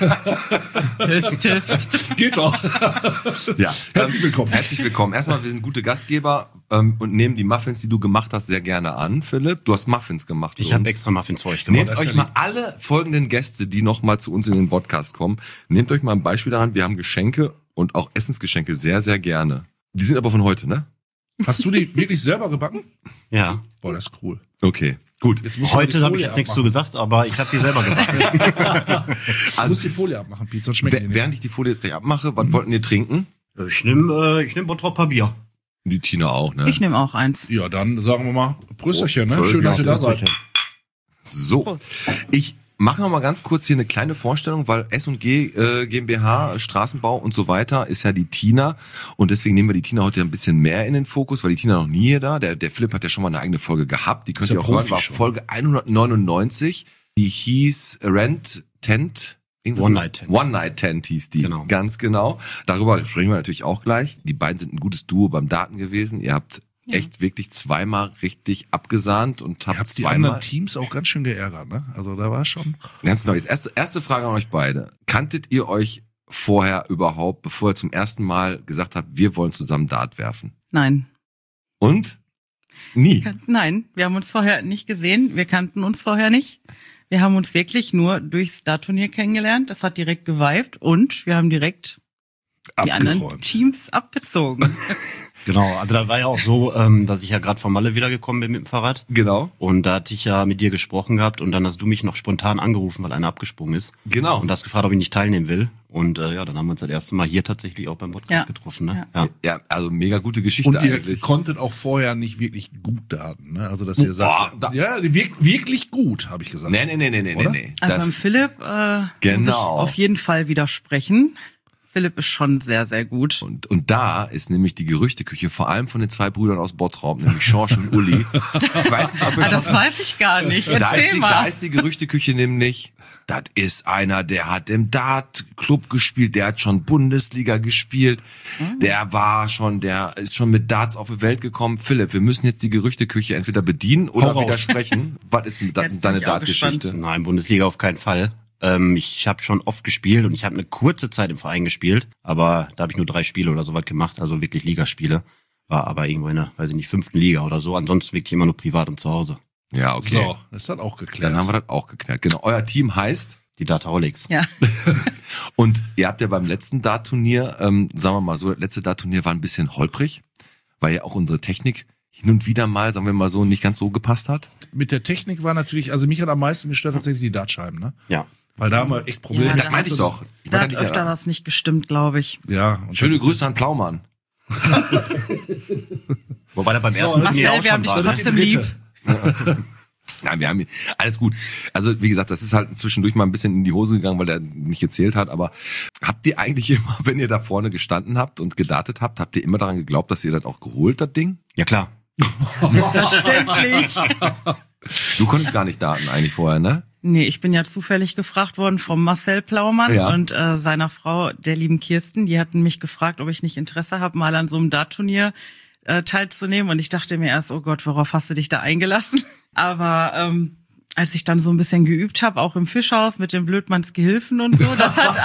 Test. Geht doch. Ja, Herzlich willkommen. Herzlich willkommen. Erstmal, wir sind gute Gastgeber und nehmen die Muffins, die du gemacht hast, sehr gerne an, Philipp. Du hast Muffins gemacht. Ich habe extra Muffins für euch gemacht. Nehmt euch mal alle folgenden Gäste, die noch mal zu uns in den Podcast kommen, nehmt euch mal ein Beispiel daran. Wir haben Geschenke und auch Essensgeschenke sehr, sehr gerne. Die sind aber von heute, ne? Hast du die wirklich selber gebacken? Ja. Boah, das ist cool. Okay, gut. Jetzt musst Heute du habe ich jetzt nichts zu gesagt, aber ich habe die selber gebacken. Du musst die Folie abmachen, Pete, sonst schmeckt die nicht. Während ich die Folie jetzt gleich abmache, was wollten ihr trinken? Ich nehm Bottroper Bier. Die Tina auch, ne? Ich nehme auch eins. Ja, dann sagen wir mal Prösterchen, ne? Prösterchen. Schön, dass ihr da seid. So, ich mache noch mal ganz kurz hier eine kleine Vorstellung, weil S&G GmbH, Straßenbau und so weiter ist ja die Tina und deswegen nehmen wir die Tina heute ein bisschen mehr in den Fokus, weil die Tina noch nie hier da, der Philipp hat ja schon mal eine eigene Folge gehabt, die könnt ihr auch hören, war Folge 199, die hieß Rent Tent, One Night Tent. One Night Tent hieß die, Genau. Ganz genau. Darüber sprechen wir natürlich auch gleich. Die beiden sind ein gutes Duo beim Daten gewesen, ihr habt echt wirklich zweimal richtig abgesahnt und habt Die zweimal... anderen Teams auch ganz schön geärgert, ne? Also da war schon... Ganz genau. Jetzt erste Frage an euch beide. Kanntet ihr euch vorher überhaupt, bevor ihr zum ersten Mal gesagt habt, wir wollen zusammen Dart werfen? Nein. Und? Nie. Nein, wir haben uns vorher nicht gesehen. Wir kannten uns vorher nicht. Wir haben uns wirklich nur durchs Dart-Turnier kennengelernt. Das hat direkt geweibt und wir haben direkt die anderen Teams abgezogen. Genau, also da war ja auch so, dass ich ja gerade von Malle wiedergekommen bin mit dem Fahrrad. Genau. Und da hatte ich ja mit dir gesprochen gehabt und dann hast du mich noch spontan angerufen, weil einer abgesprungen ist. Genau. Und hast gefragt, ob ich nicht teilnehmen will. Und dann haben wir uns das erste Mal hier tatsächlich auch beim Podcast getroffen. Ne? Ja, also mega gute Geschichte Und ihr eigentlich. konntet auch vorher nicht wirklich gut daten, ne? Also dass ihr sagt, wirklich gut, habe ich gesagt. Nee. Also beim Philipp muss ich auf jeden Fall widersprechen. Philipp ist schon sehr, sehr gut. Und da ist nämlich die Gerüchteküche, vor allem von den zwei Brüdern aus Bottrop, nämlich Schorsch und Uli. Ich weiß nicht, ob ihr Das weiß ich gar nicht. Erzähl mal. Da ist die Gerüchteküche nämlich, das ist einer, der hat im Dart-Club gespielt, der hat schon Bundesliga gespielt, der ist schon mit Darts auf die Welt gekommen. Philipp, wir müssen jetzt die Gerüchteküche entweder bedienen oder widersprechen. Was ist deine Dart-Geschichte? Nein, Bundesliga auf keinen Fall. Ich habe schon oft gespielt und ich habe eine kurze Zeit im Verein gespielt, aber da habe ich nur 3 Spiele oder so was gemacht, also wirklich Ligaspiele. War aber irgendwo in der, 5. Liga oder so, ansonsten wirklich immer nur privat und zu Hause. Ja, okay. So, das hat auch geklärt. Dann haben wir das auch geklärt. Genau, euer Team heißt? Die Dartaholics. Ja. Und ihr habt ja beim letzten Dart-Turnier, sagen wir mal so, das letzte Dart-Turnier war ein bisschen holprig, weil ja auch unsere Technik hin und wieder mal, sagen wir mal so, nicht ganz so gepasst hat. Mit der Technik war natürlich, also mich hat am meisten gestört tatsächlich die Dartscheiben, ne? Ja. Weil da haben wir echt Probleme. Ja, Das meinte ich doch. Da hat öfter was nicht gestimmt, glaube ich. Ja. Und Schöne das Grüße an Plaumann. Wobei da beim ersten Marcel, Turnier auch wir haben schon dich war. trotzdem lieb. Nein, wir haben alles gut. Also wie gesagt, das ist halt zwischendurch mal ein bisschen in die Hose gegangen, weil der nicht gezählt hat. Aber habt ihr eigentlich immer, wenn ihr da vorne gestanden habt und gedartet habt ihr immer daran geglaubt, dass ihr das auch geholt, das Ding? Ja klar. Selbstverständlich. Du konntest gar nicht daten eigentlich vorher, ne? Nee, ich bin ja zufällig gefragt worden vom Marcel Plaumann und seiner Frau, der lieben Kirsten. Die hatten mich gefragt, ob ich nicht Interesse habe, mal an so einem Dart-Turnier teilzunehmen. Und ich dachte mir erst, oh Gott, worauf hast du dich da eingelassen? Aber als ich dann so ein bisschen geübt habe, auch im Fischhaus mit den Blödmanns Gehilfen und so, das hat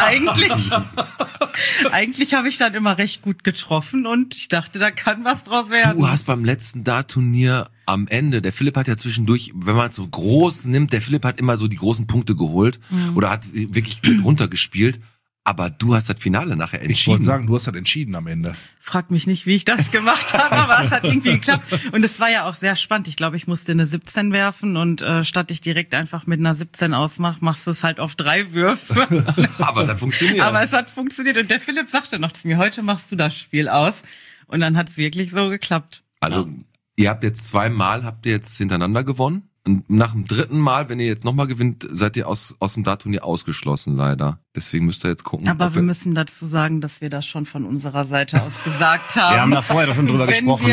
eigentlich habe ich dann immer recht gut getroffen und ich dachte, da kann was draus werden. Du hast beim letzten Dart-Turnier am Ende, der Philipp hat ja zwischendurch, wenn man es so groß nimmt, der Philipp hat immer so die großen Punkte geholt oder hat wirklich runtergespielt. Aber du hast das Finale nachher entschieden. Ich wollte sagen, du hast das entschieden am Ende. Frag mich nicht, wie ich das gemacht habe, aber es hat irgendwie geklappt. Und es war ja auch sehr spannend. Ich glaube, ich musste eine 17 werfen und statt ich direkt einfach mit einer 17 ausmache, machst du es halt auf 3 Würfe. Aber es hat funktioniert. Aber es hat funktioniert. Und der Philipp sagte noch zu mir, heute machst du das Spiel aus. Und dann hat es wirklich so geklappt. Also ihr habt jetzt 2 Mal hintereinander gewonnen. Und nach dem 3. Mal, wenn ihr jetzt nochmal gewinnt, seid ihr aus dem Dart-Turnier ausgeschlossen, leider. Deswegen müsst ihr jetzt gucken. Aber wir müssen dazu sagen, dass wir das schon von unserer Seite aus gesagt haben. Wir haben da vorher doch schon drüber gesprochen.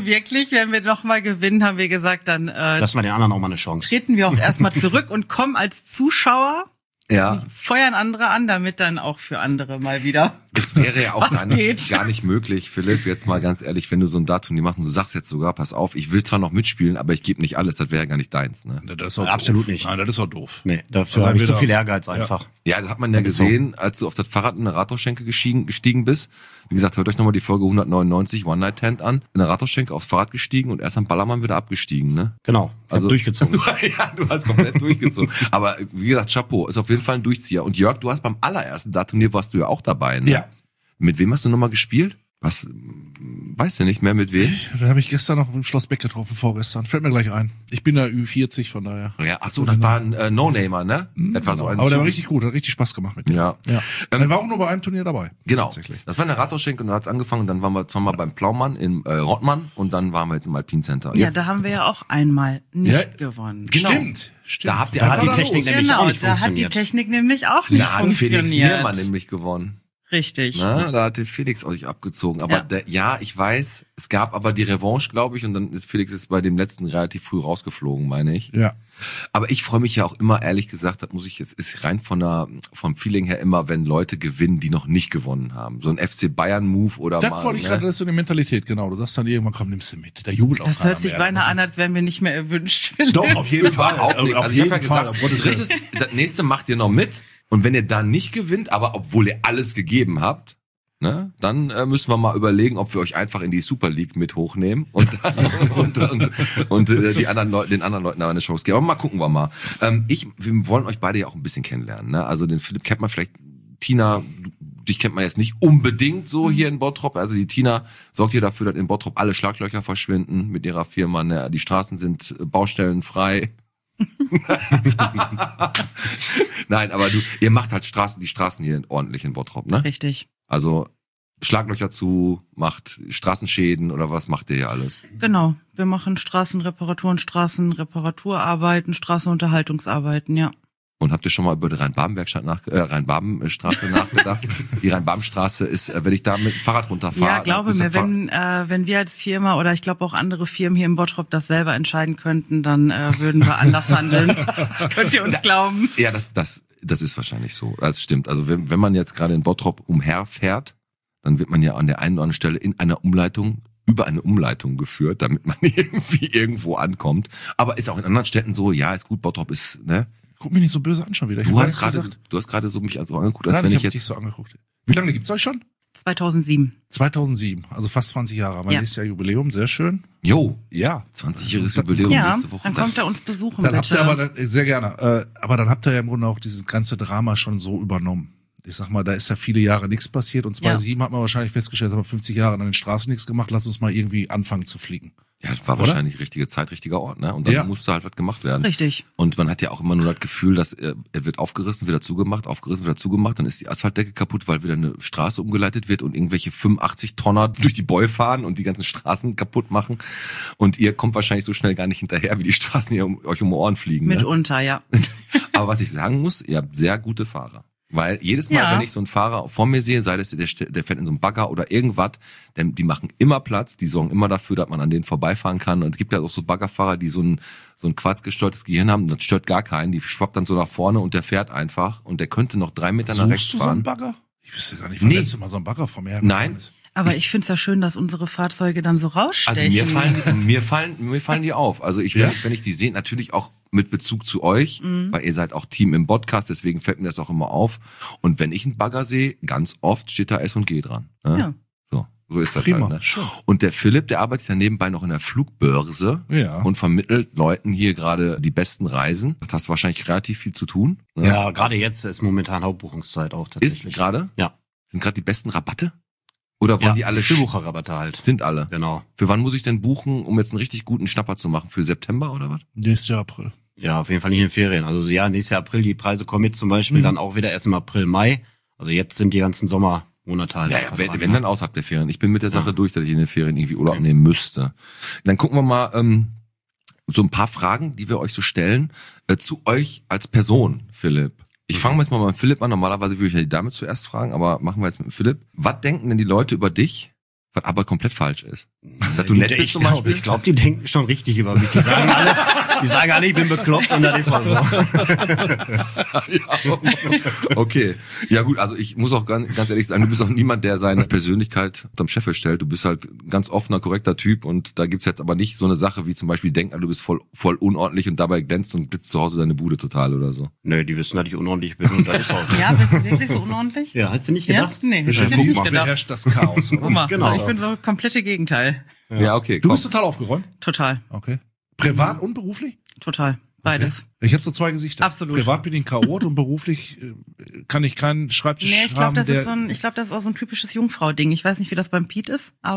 Wenn wir nochmal gewinnen, haben wir gesagt, dann lassen wir den anderen auch mal eine Chance. Treten wir auch erstmal zurück und kommen als Zuschauer, ja, feuern andere an, damit dann auch für andere mal wieder. Es wäre ja auch Was gar nicht möglich, Philipp, jetzt mal ganz ehrlich, wenn du so ein Dart-Turnier machst und du sagst jetzt sogar, pass auf, ich will zwar noch mitspielen, aber ich gebe nicht alles, das wäre ja gar nicht deins, ne? Das ist auch absolut doof. nicht. Nein, das ist auch doof. Nee, dafür habe ich zu viel Ehrgeiz einfach. Ja, das hat man ja gesehen, als du auf das Fahrrad in eine Rathausschenke gestiegen bist. Wie gesagt, hört euch nochmal die Folge 199 One Night Tent an. In der Rathausschenke aufs Fahrrad gestiegen und erst am Ballermann wieder abgestiegen, ne? Genau, also durchgezogen. Ja, du hast komplett durchgezogen. Aber wie gesagt, Chapeau, ist auf jeden Fall ein Durchzieher. Und Jörg, du hast beim allerersten Dart-Turnier warst du ja auch dabei, ne? Ja. Mit wem hast du nochmal gespielt? Was, weißt du nicht mehr mit wem? Da habe ich gestern noch im Schloss Beck getroffen, vorgestern. Fällt mir gleich ein. Ich bin da Ü40, von daher. Ja, ach so, das war ein No-Namer, ne? Etwa so ein Aber der war richtig gut, hat richtig Spaß gemacht mit mir. Ja. Er war auch nur bei einem Turnier dabei. Genau. Tatsächlich. Das war in der Rathausschenke und da hat's angefangen. Dann waren wir zweimal beim Plaumann in Rottmann und dann waren wir jetzt im Alpine Center. Ja, da haben wir ja auch einmal nicht gewonnen. Genau. Stimmt. Da habt ihr Da hat die einfach Technik nämlich auch nicht da hat die funktioniert. Technik nämlich auch nicht da hat Felix funktioniert. Niermann nämlich gewonnen. Richtig. Na, da hat der Felix euch abgezogen. Aber ich weiß, es gab aber die Revanche, glaube ich, und dann ist Felix bei dem letzten relativ früh rausgeflogen, meine ich. Ja. Aber ich freue mich ja auch immer, ehrlich gesagt, das muss ich jetzt, ist rein vom Feeling her immer, wenn Leute gewinnen, die noch nicht gewonnen haben. So ein FC Bayern-Move oder Das mal. wollte ich gerade, das ist so eine Mentalität, genau. Du sagst dann irgendwann, komm, nimmst du mit. Der jubelt auch Das hört keiner sich mehr. beinahe an, als wären wir nicht mehr erwünscht. Doch, auf jeden Fall. Überhaupt nicht. Auf Also ich jeden habe ja Fall. gesagt, das nächste macht ihr noch mit. Und wenn ihr da nicht gewinnt, aber obwohl ihr alles gegeben habt, ne, dann müssen wir mal überlegen, ob wir euch einfach in die Super League mit hochnehmen und den anderen Leuten eine Chance geben. Aber mal gucken wir mal. Wir wollen euch beide ja auch ein bisschen kennenlernen. Ne? Also den Philipp kennt man vielleicht. Tina, dich kennt man jetzt nicht unbedingt so hier in Bottrop. Also die Tina sorgt hier dafür, dass in Bottrop alle Schlaglöcher verschwinden mit ihrer Firma. Ne? Die Straßen sind baustellenfrei. Nein, aber ihr macht halt die Straßen hier ordentlich in Bottrop, ne? Richtig. Also Schlaglöcher zu, macht Straßenschäden oder was macht ihr hier alles? Genau. Wir machen Straßenreparaturen, Straßenreparaturarbeiten, Straßenunterhaltungsarbeiten, ja. Und habt ihr schon mal über die Rhein-Baben-Straße nachgedacht? Die Rhein-Baben-Straße ist, wenn ich da mit dem Fahrrad runterfahre. Ja, glaube mir, wenn wir als Firma oder ich glaube auch andere Firmen hier in Bottrop das selber entscheiden könnten, dann würden wir anders handeln. Das könnt ihr uns glauben. Ja, das ist wahrscheinlich so. Das stimmt. Also wenn man jetzt gerade in Bottrop umherfährt, dann wird man ja an der einen oder anderen Stelle über eine Umleitung geführt, damit man irgendwie irgendwo ankommt. Aber ist auch in anderen Städten so, ja, ist gut, Bottrop ist, ne? Guck mich nicht so böse an schon wieder. Du hast gerade so mich so angeguckt, als wenn ich jetzt... Dich so angeguckt. Wie lange gibt's euch schon? 2007. 2007, also fast 20 Jahre. Mein nächstes Jahr Jubiläum, sehr schön. Jo. Ja. 20-jähriges Jubiläum nächste Woche. Dann kommt er uns besuchen, dann bitte. Habt ihr aber, sehr gerne, aber dann habt ihr ja im Grunde auch dieses ganze Drama schon so übernommen. Ich sag mal, da ist ja viele Jahre nichts passiert und 2007 hat man wahrscheinlich festgestellt, haben wir 50 Jahre an den Straßen nichts gemacht, lass uns mal irgendwie anfangen zu fliegen. Ja, das war wahrscheinlich richtige Zeit, richtiger Ort, ne? Und dann musste halt was gemacht werden. Richtig. Und man hat ja auch immer nur das Gefühl, dass er wird aufgerissen, wieder zugemacht, dann ist die Asphaltdecke kaputt, weil wieder eine Straße umgeleitet wird und irgendwelche 85 Tonner durch die Bäue fahren und die ganzen Straßen kaputt machen. Und ihr kommt wahrscheinlich so schnell gar nicht hinterher, wie die Straßen hier euch um die Ohren fliegen. Mitunter, ne? Ja. Aber was ich sagen muss, ihr habt sehr gute Fahrer. Weil jedes Mal, wenn ich so einen Fahrer vor mir sehe, sei das der fährt in so einen Bagger oder irgendwas, die machen immer Platz, die sorgen immer dafür, dass man an denen vorbeifahren kann. Und es gibt ja auch so Baggerfahrer, die so ein quarzgesteuertes Gehirn haben, das stört gar keinen, die schwappt dann so nach vorne und der fährt einfach und der könnte noch 3 Meter nach rechts fahren. Suchst du so einen Bagger? Ich wüsste gar nicht, wann letztes Mal so ein Bagger vor mir hergekommen ist. Aber ich find's ja schön, dass unsere Fahrzeuge dann so rausstechen. Also mir fallen die auf. Also wenn ich die sehe, natürlich auch mit Bezug zu euch, weil ihr seid auch Team im Podcast, deswegen fällt mir das auch immer auf. Und wenn ich einen Bagger sehe, ganz oft steht da S&G dran. Ne? Ja. So ist das Prima. halt. Ne? Und der Philipp, der arbeitet ja nebenbei noch in der Flugbörse und vermittelt Leuten hier gerade die besten Reisen. Das hast du wahrscheinlich relativ viel zu tun. Ne? Ja, gerade jetzt ist momentan Hauptbuchungszeit auch tatsächlich. Ist gerade? Ja. Sind gerade die besten Rabatte? Oder wollen die alle Frühbucherrabatte halt? Sind alle. Genau. Für wann muss ich denn buchen, um jetzt einen richtig guten Schnapper zu machen? Für September oder was? Nächstes Jahr April. Ja, auf jeden Fall nicht in den Ferien. Also ja, nächstes Jahr April, die Preise kommen jetzt zum Beispiel dann auch wieder erst im April, Mai. Also jetzt sind die ganzen Sommermonate halt. Ja, wenn dann außerhalb der Ferien. Ich bin mit der Sache durch, dass ich in den Ferien irgendwie Urlaub nehmen müsste. Dann gucken wir mal so ein paar Fragen, die wir euch so stellen, zu euch als Person, Philipp. Ich fange jetzt mal mit Philipp an. Normalerweise würde ich ja die Dame zuerst fragen, aber machen wir jetzt mit Philipp. Was denken denn die Leute über dich, was aber komplett falsch ist? Dass du nett bist zum Beispiel? Ich glaube, die denken schon richtig über mich. Die sagen alle, ich bin bekloppt und das ist auch so. Ja, okay. Ja gut, also ich muss auch ganz ehrlich sagen, du bist auch niemand, der seine Persönlichkeit unterm Scheffel stellt. Du bist halt ein ganz offener, korrekter Typ und da gibt's jetzt aber nicht so eine Sache wie zum Beispiel, denk an, du bist voll unordentlich und dabei glänzt und blitzt zu Hause deine Bude total oder so. Nö, die wissen, dass ich unordentlich bin und das ist auch so. Ja, bist du wirklich so unordentlich? Ja, hast du nicht gedacht? Ja? Nee, Guck hätte ich nicht mal, gedacht. beherrscht das Chaos. Oder? Guck mal, Genau. ich bin so komplette Gegenteil. Ja, okay. Du bist total aufgeräumt? Total, Okay. Privat und beruflich? total. Beides. Okay. Ich habe so 2 Gesichter. Absolut. Privat bin ich ein Chaot und beruflich kann ich keinen Schreibtisch Nee, ich glaube, haben, das der... ist auch so ein typisches Jungfrau-Ding. Ich weiß nicht, wie das beim Piet ist, aber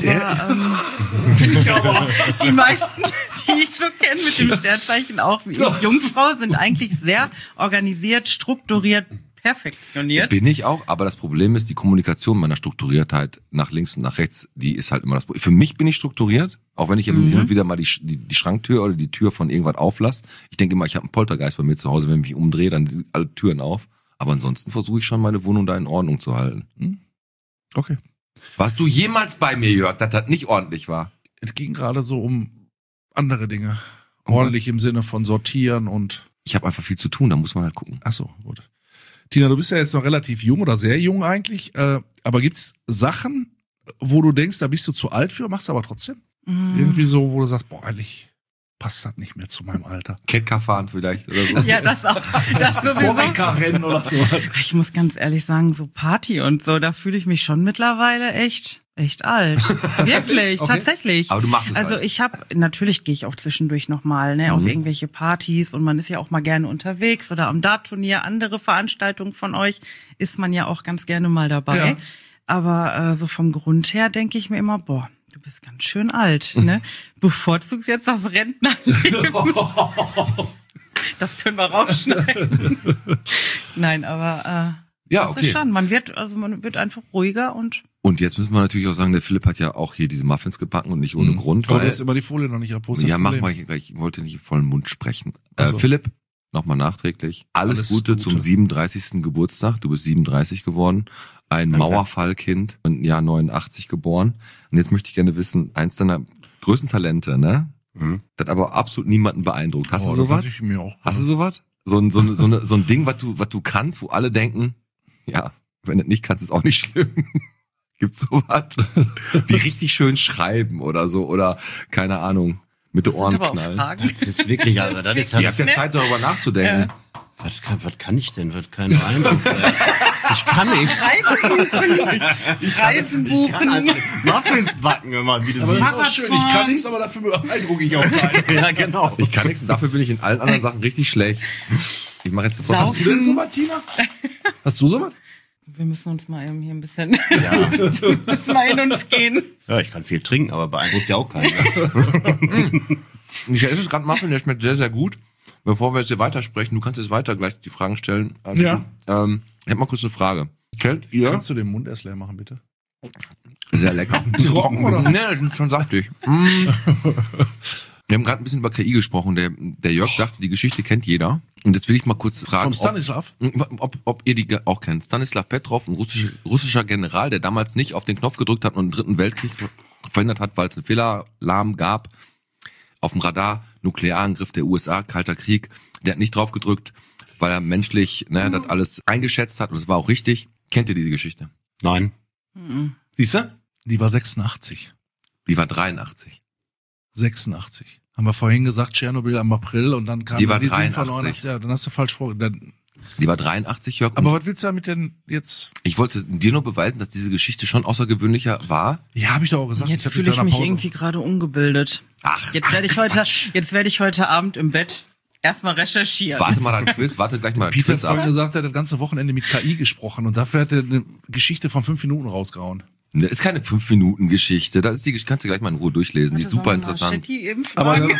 die meisten, die ich so kenne mit dem Sternzeichen auch wie ich, Jungfrau, sind eigentlich sehr organisiert, strukturiert, perfektioniert. Bin ich auch, aber das Problem ist, die Kommunikation meiner Strukturiertheit nach links und nach rechts, die ist halt immer das Problem. Für mich bin ich strukturiert, auch wenn ich hin und wieder mal die Schranktür oder die Tür von irgendwas auflasse. Ich denke immer, ich habe einen Poltergeist bei mir zu Hause, wenn ich mich umdrehe, dann sind alle Türen auf. Aber ansonsten versuche ich schon, meine Wohnung da in Ordnung zu halten. Okay. Warst du jemals bei mir, Jörg, dass das nicht ordentlich war? Es ging gerade so um andere Dinge. Ordentlich im Sinne von sortieren und... Ich habe einfach viel zu tun, da muss man halt gucken. Ach so, gut. Tina, du bist ja jetzt noch relativ jung oder sehr jung eigentlich, aber gibt's Sachen, wo du denkst, da bist du zu alt für, machst du aber trotzdem? Irgendwie so, wo du sagst, boah, eigentlich passt das nicht mehr zu meinem Alter. Kettcar fahren vielleicht oder so. Ja, das auch. Das sowieso. Rennen oder so. Ich muss ganz ehrlich sagen, so Party und so, da fühle ich mich schon mittlerweile echt echt alt. Wirklich, Okay. tatsächlich. Aber du machst es Also halt. natürlich gehe ich auch zwischendurch nochmal, ne, auf irgendwelche Partys und man ist ja auch mal gerne unterwegs oder am Dartturnier, andere Veranstaltungen von euch ist man ja auch ganz gerne mal dabei. Ja. Aber so vom Grund her denke ich mir immer, boah, du bist ganz schön alt, ne? Bevorzugst jetzt das Rentnerleben. Das können wir rausschneiden. Nein, aber Ja, das okay. ist schon. Man wird einfach ruhiger und Und jetzt müssen wir natürlich auch sagen, der Philipp hat ja auch hier diese Muffins gebacken und nicht ohne Grund. Aber du Weil, hast immer die Folie noch nicht ab. Wo ist das ja, mach Problem? mal, ich wollte nicht vollen Mund sprechen. Also. Philipp, nochmal nachträglich. Alles Gute zum 37. Geburtstag. Du bist 37 geworden. Ein Mauerfallkind, im Jahr 89 geboren. Und jetzt möchte ich gerne wissen, eins deiner größten Talente, ne? Das hat aber absolut niemanden beeindruckt. Hast du das sowas? hatte ich mir auch. Hast du sowas? So ein Ding, was du kannst, wo alle denken, ja, wenn du nicht kannst, ist auch nicht schlimm. Gibt's sowas? Wie richtig schön schreiben oder so, oder keine Ahnung, mit den das Ohren sind aber auch knallen. Fragen. Das ist wirklich, also das ist Ihr ja, habt ja Zeit, darüber nachzudenken. was kann ich denn? Was kein Eindruck. Ich kann nichts. Reisen buchen. Muffins backen immer, wie du Aber das ist siehst. auch schön. Ich kann nichts, aber dafür beeindrucke ich auch keinen. Ja, genau. Ich kann nichts und dafür bin ich in allen anderen Sachen richtig schlecht. Ich mache jetzt sofort. Hast du denn sowas, Tina? Hast du sowas? Wir müssen uns mal eben hier ein bisschen müssen mal in uns gehen. Ja, ich kann viel trinken, aber beeindruckt ja auch keinen. Ich esse es gerade Muffin, der schmeckt sehr, sehr gut. Bevor wir jetzt hier weitersprechen, du kannst jetzt weiter gleich die Fragen stellen. Ja. Ich habe mal kurz eine Frage. Kennt ihr? Kannst du den Mund erst leer machen, bitte? Sehr lecker. Trocken, oder? Nee, die sind schon saftig. Wir haben gerade ein bisschen über KI gesprochen. Der Jörg dachte, die Geschichte kennt jeder. Und jetzt will ich mal kurz fragen, Vom Stanislav? ob ihr die auch kennt. Stanislav Petrov, ein russischer General, der damals nicht auf den Knopf gedrückt hat und den Dritten Weltkrieg verhindert hat, weil es einen Fehlalarm gab. Auf dem Radar, Nuklearangriff der USA, Kalter Krieg. Der hat nicht drauf gedrückt, weil er menschlich das alles eingeschätzt hat. Und es war auch richtig. Kennt ihr diese Geschichte? Nein. Siehst du? Die war 86. Die war 83. 86. Haben wir vorhin gesagt, Tschernobyl am April und dann kam Die war die 83. 89. Ja, dann hast du falsch vorgestellt. Die war 83, Jörg. Aber Und was willst du damit denn jetzt? ich wollte dir nur beweisen, dass diese Geschichte schon außergewöhnlicher war. Ja, habe ich doch auch gesagt. Jetzt hab fühle ich in der mich Pause- irgendwie gerade ungebildet. Ach, Jetzt werde ich heute Abend im Bett erstmal recherchieren. warte mal ein Quiz, warte gleich mal ein Peter hat Quiz vorhin ab. gesagt, er hat das ganze Wochenende mit KI gesprochen und dafür hat er eine Geschichte von 5 Minuten rausgehauen. Das ist keine 5-Minuten-Geschichte. Das ist die kannst du gleich mal in Ruhe durchlesen. Die ist super interessant. Shetty eben Aber fragen?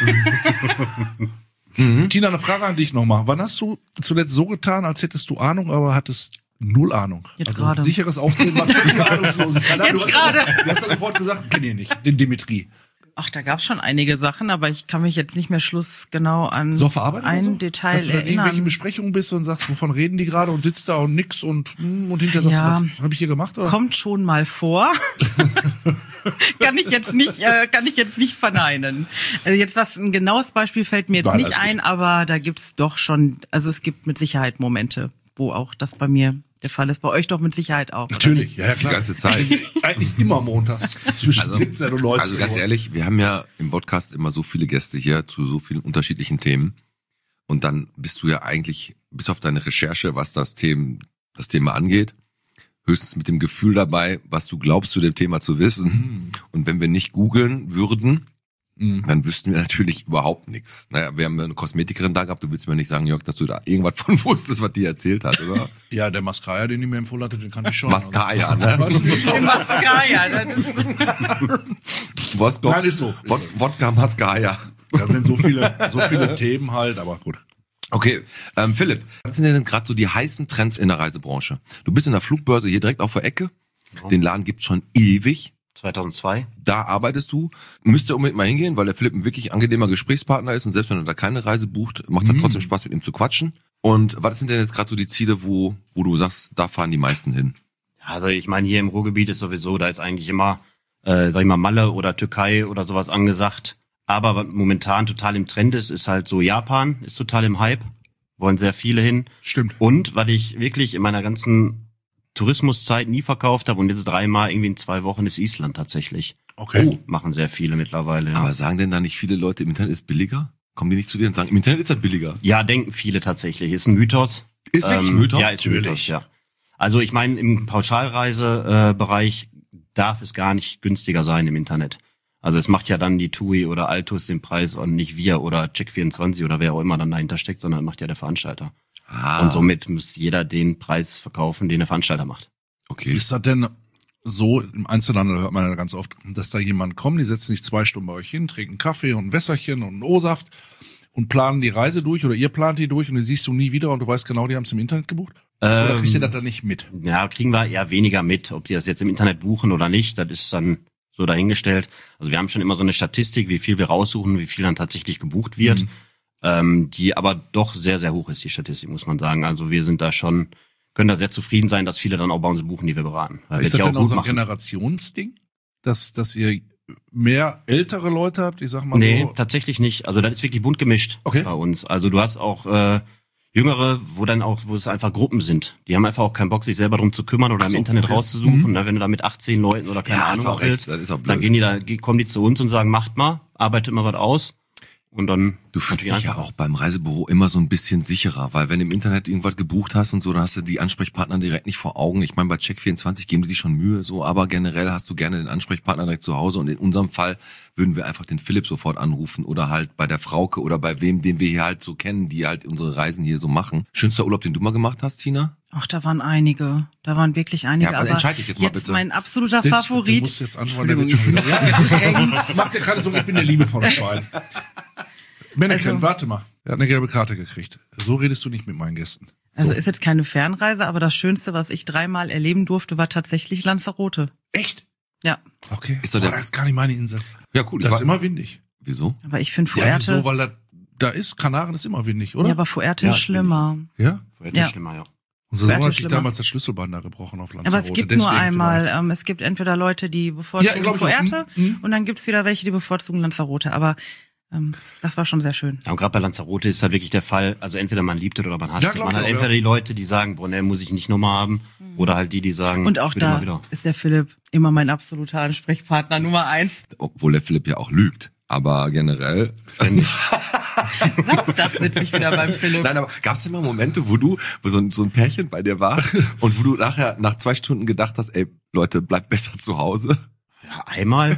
Tina, eine Frage an dich nochmal. Wann hast du zuletzt so getan, als hättest du Ahnung, aber hattest null Ahnung? Jetzt gerade. Sicheres Auftreten war völlige Ahnungslosigkeit. Jetzt Du hast gerade. Du hast ja sofort gesagt, kenn ich nicht, den Dimitri. Ach, da gab's schon einige Sachen, aber ich kann mich jetzt nicht mehr schlussgenau an So verarbeitet ein oder so? Detail Dass du dann in irgendwelchen erinnern. Besprechungen bist und sagst, wovon reden die gerade und sitzt da und nix und hinterher sagst Ja. du, was habe ich hier gemacht? Oder? Kommt schon mal vor. kann ich jetzt nicht verneinen. Also jetzt ein genaues Beispiel fällt mir jetzt Nein, nicht alles ein, aber da gibt's doch schon, also es gibt mit Sicherheit Momente, wo auch das bei mir der Fall ist. Bei euch doch mit Sicherheit auch. oder Natürlich, ja Die klar. ganze Zeit. Eigentlich immer montags zwischen 17 und 19 Also ganz Uhr. ehrlich, wir haben ja im Podcast immer so viele Gäste hier zu so vielen unterschiedlichen Themen. Und dann bist du ja eigentlich, bis auf deine Recherche, was das Thema angeht, höchstens mit dem Gefühl dabei, was du glaubst zu dem Thema zu wissen. Und wenn wir nicht googeln würden, dann wüssten wir natürlich überhaupt nichts. Naja, wir haben eine Kosmetikerin da gehabt, du willst mir nicht sagen, Jörg, dass du da irgendwas von wusstest, was die erzählt hat, oder? Ja, der Mascara, den ich mir empfohlen hatte, den kann ich schon. Mascara, ne? Weißt du nicht? so. Mascara, das ist Nein, ist so. Wodka Mascara. Da sind so viele Themen halt, aber gut. Okay, Philipp, was sind denn gerade so die heißen Trends in der Reisebranche? Du bist in der Flugbörse hier direkt auf der Ecke. Den Laden gibt's schon ewig. 2002. Da arbeitest du. Müsst ihr unbedingt mal hingehen, weil der Philipp ein wirklich angenehmer Gesprächspartner ist und selbst wenn er da keine Reise bucht, macht er trotzdem Spaß, mit ihm zu quatschen. Und was sind denn jetzt gerade so die Ziele, wo du sagst, da fahren die meisten hin? Also ich meine, hier im Ruhrgebiet ist sowieso, da ist eigentlich immer, sag ich mal, Malle oder Türkei oder sowas angesagt. Aber was momentan total im Trend ist halt so Japan, ist total im Hype. Wollen sehr viele hin. Stimmt. Und was ich wirklich in meiner ganzen Tourismuszeit nie verkauft habe und jetzt 3-mal irgendwie in 2 Wochen ist Island tatsächlich. Okay. Machen sehr viele mittlerweile. Ja, Aber sagen denn da nicht viele Leute, im Internet ist billiger? Kommen die nicht zu dir und sagen, im Internet ist das billiger? ja, denken viele tatsächlich. Ist ein Mythos. Ist wirklich ein Mythos? Ja, ist ein Mythos, ja. Also ich meine, im Pauschalreisebereich darf es gar nicht günstiger sein im Internet. Also es macht ja dann die TUI oder Altus den Preis und nicht wir oder Check24 oder wer auch immer dann dahinter steckt, sondern macht ja der Veranstalter. Und somit muss jeder den Preis verkaufen, den der Veranstalter macht. Okay. Ist das denn so, im Einzelhandel hört man ja ganz oft, dass da jemand kommt, die setzen sich 2 Stunden bei euch hin, trinken einen Kaffee und ein Wässerchen und einen O-Saft und planen die Reise durch oder ihr plant die durch und die siehst du nie wieder und du weißt genau, die haben es im Internet gebucht? Oder kriegt ihr das dann nicht mit? Ja, kriegen wir eher weniger mit, ob die das jetzt im Internet buchen oder nicht, das ist dann so dahingestellt. Also wir haben schon immer so eine Statistik, wie viel wir raussuchen, wie viel dann tatsächlich gebucht wird, die aber doch sehr, sehr hoch ist, die Statistik, muss man sagen. Also wir sind da schon, können da sehr zufrieden sein, dass viele dann auch bei uns buchen, die wir beraten. Ist das denn auch so ein Generationsding? Dass ihr mehr ältere Leute habt, ich sag mal Nee, so? tatsächlich nicht. Also das ist wirklich bunt gemischt bei uns. Also du hast auch Jüngere, wo es einfach Gruppen sind. Die haben einfach auch keinen Bock, sich selber drum zu kümmern oder im Internet rauszusuchen. Ne, wenn du da mit 18 Leuten oder keine Ahnung auch willst, das ist auch blöd. dann kommen die zu uns und sagen, macht mal, arbeitet mal was aus. Und dann Du fühlst dich ja auch beim Reisebüro immer so ein bisschen sicherer, weil wenn du im Internet irgendwas gebucht hast und so, dann hast du die Ansprechpartner direkt nicht vor Augen. Ich meine, bei Check24 geben die sich schon Mühe, so, aber generell hast du gerne den Ansprechpartner direkt zu Hause und in unserem Fall würden wir einfach den Philipp sofort anrufen oder halt bei der Frauke oder bei wem, den wir hier halt so kennen, die halt unsere Reisen hier so machen. Schönster Urlaub, den du mal gemacht hast, Tina? Ach, da waren einige. Da waren wirklich einige. Ja, aber entscheide dich jetzt mal bitte. Mein absoluter Favorit. Du musst jetzt antworten, der wird schon wieder. Ja, mach dir keine Sorgen, ich bin der liebevolle Schwein. Mannequin, warte mal. Er hat eine gelbe Karte gekriegt. So redest du nicht mit meinen Gästen. So. Also ist jetzt keine Fernreise, aber das Schönste, was ich 3-mal erleben durfte, war tatsächlich Lanzarote. Echt? Ja. Okay. Ist doch das ist gar nicht meine Insel. Ja, cool. Das ist immer windig. Wieso? Aber ich finde Ja, Fuerte. wieso? Weil da ist, Kanaren ist immer windig, oder? Ja, aber Fuerte ist schlimmer. Ja? ja. Schlimmer, ja. Unser Sohn hat sich schlimmer. damals das Schlüsselbein da gebrochen auf Lanzarote. Aber es gibt nur einmal, es gibt entweder Leute, die bevorzugen Fuerte und dann gibt's wieder welche, die bevorzugen Lanzarote. Aber das war schon sehr schön. Ja, und gerade bei Lanzarote ist halt wirklich der Fall, also entweder man liebt es oder man hasst es. Man hat entweder die Leute, die sagen, boah, ne, muss ich nicht nochmal haben, oder halt die sagen, und auch ich will da immer wieder. ist der Philipp immer mein absoluter Ansprechpartner Nummer 1. Obwohl der Philipp ja auch lügt. Aber generell. Samstag sitze ich wieder beim Philipp. Nein, aber gab es denn mal Momente, wo so ein Pärchen bei dir war und wo du nachher nach 2 Stunden gedacht hast, ey, Leute, bleibt besser zu Hause? Ja, einmal.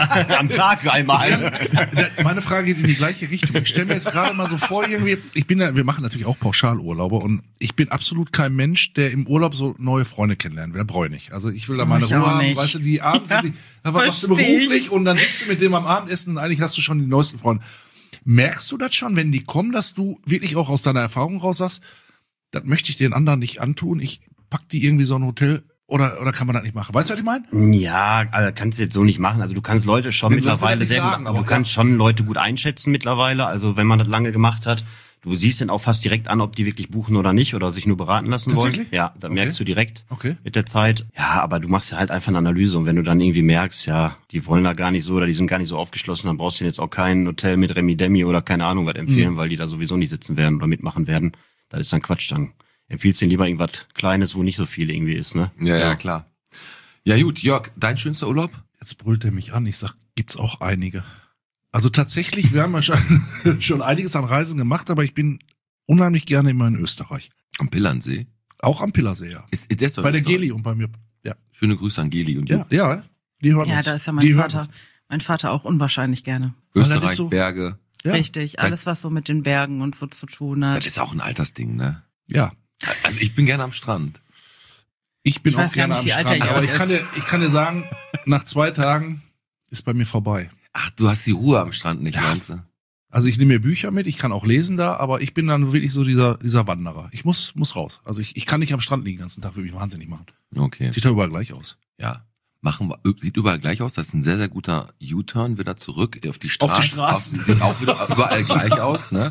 Am Tag einmal. Meine Frage geht in die gleiche Richtung. Ich stelle mir jetzt gerade mal so vor, irgendwie, wir machen natürlich auch Pauschalurlaube und ich bin absolut kein Mensch, der im Urlaub so neue Freunde kennenlernen will. Brauche ich nicht. Also ich will da meine Ruhe haben, weißt du, die abends, was machst du beruflich und dann sitzt du mit dem am Abendessen und eigentlich hast du schon die neuesten Freunde. Merkst du das schon, wenn die kommen, dass du wirklich auch aus deiner Erfahrung raus sagst, das möchte ich den anderen nicht antun, ich pack die irgendwie so ein Hotel. Oder kann man das nicht machen? Weißt du, was ich meine? Ja, also kannst du jetzt so nicht machen. Also du kannst Leute schon mittlerweile sehr gut, du kannst schon Leute gut einschätzen mittlerweile. Also wenn man das lange gemacht hat, du siehst dann auch fast direkt an, ob die wirklich buchen oder nicht oder sich nur beraten lassen wollen. Ja, dann merkst du direkt mit der Zeit. Ja, aber du machst ja halt einfach eine Analyse und wenn du dann irgendwie merkst, ja, die wollen da gar nicht so oder die sind gar nicht so aufgeschlossen, dann brauchst du jetzt auch kein Hotel mit Remi Demi oder keine Ahnung was empfehlen, weil die da sowieso nicht sitzen werden oder mitmachen werden. Das ist dann Quatsch dann. Empfiehlst dir lieber irgendwas Kleines, wo nicht so viel irgendwie ist, ne? Ja, klar. Ja gut, Jörg, dein schönster Urlaub? Jetzt brüllt er mich an. Ich sag, gibt's auch einige. Also tatsächlich, wir haben ja schon einiges an Reisen gemacht, aber ich bin unheimlich gerne immer in Österreich. Am Pillernsee? Auch am Pilersee, ja. Ist das bei der Geli und bei mir. Ja. Schöne Grüße an Geli und ja, die hören uns. Ja, da ist ja mein Vater auch unwahrscheinlich gerne. Österreich, so, Berge. Ja. Richtig, alles was so mit den Bergen und so zu tun hat. Das ist auch ein Altersding, ne? Ja. Also ich bin gerne am Strand. Ich bin auch gerne am Strand, aber ich kann dir sagen, nach 2 Tagen ist bei mir vorbei. Ach, du hast die Ruhe am Strand nicht, meinst du? Also ich nehme mir Bücher mit, ich kann auch lesen da, aber ich bin dann wirklich so dieser Wanderer. Ich muss raus. Also ich kann nicht am Strand liegen den ganzen Tag, würde mich wahnsinnig machen. Okay. Sieht doch überall gleich aus. Ja. Sieht überall gleich aus. Das ist ein sehr, sehr guter U-Turn wieder zurück auf die Straße. Auf die Straßen. Sieht auch wieder überall gleich aus, ne?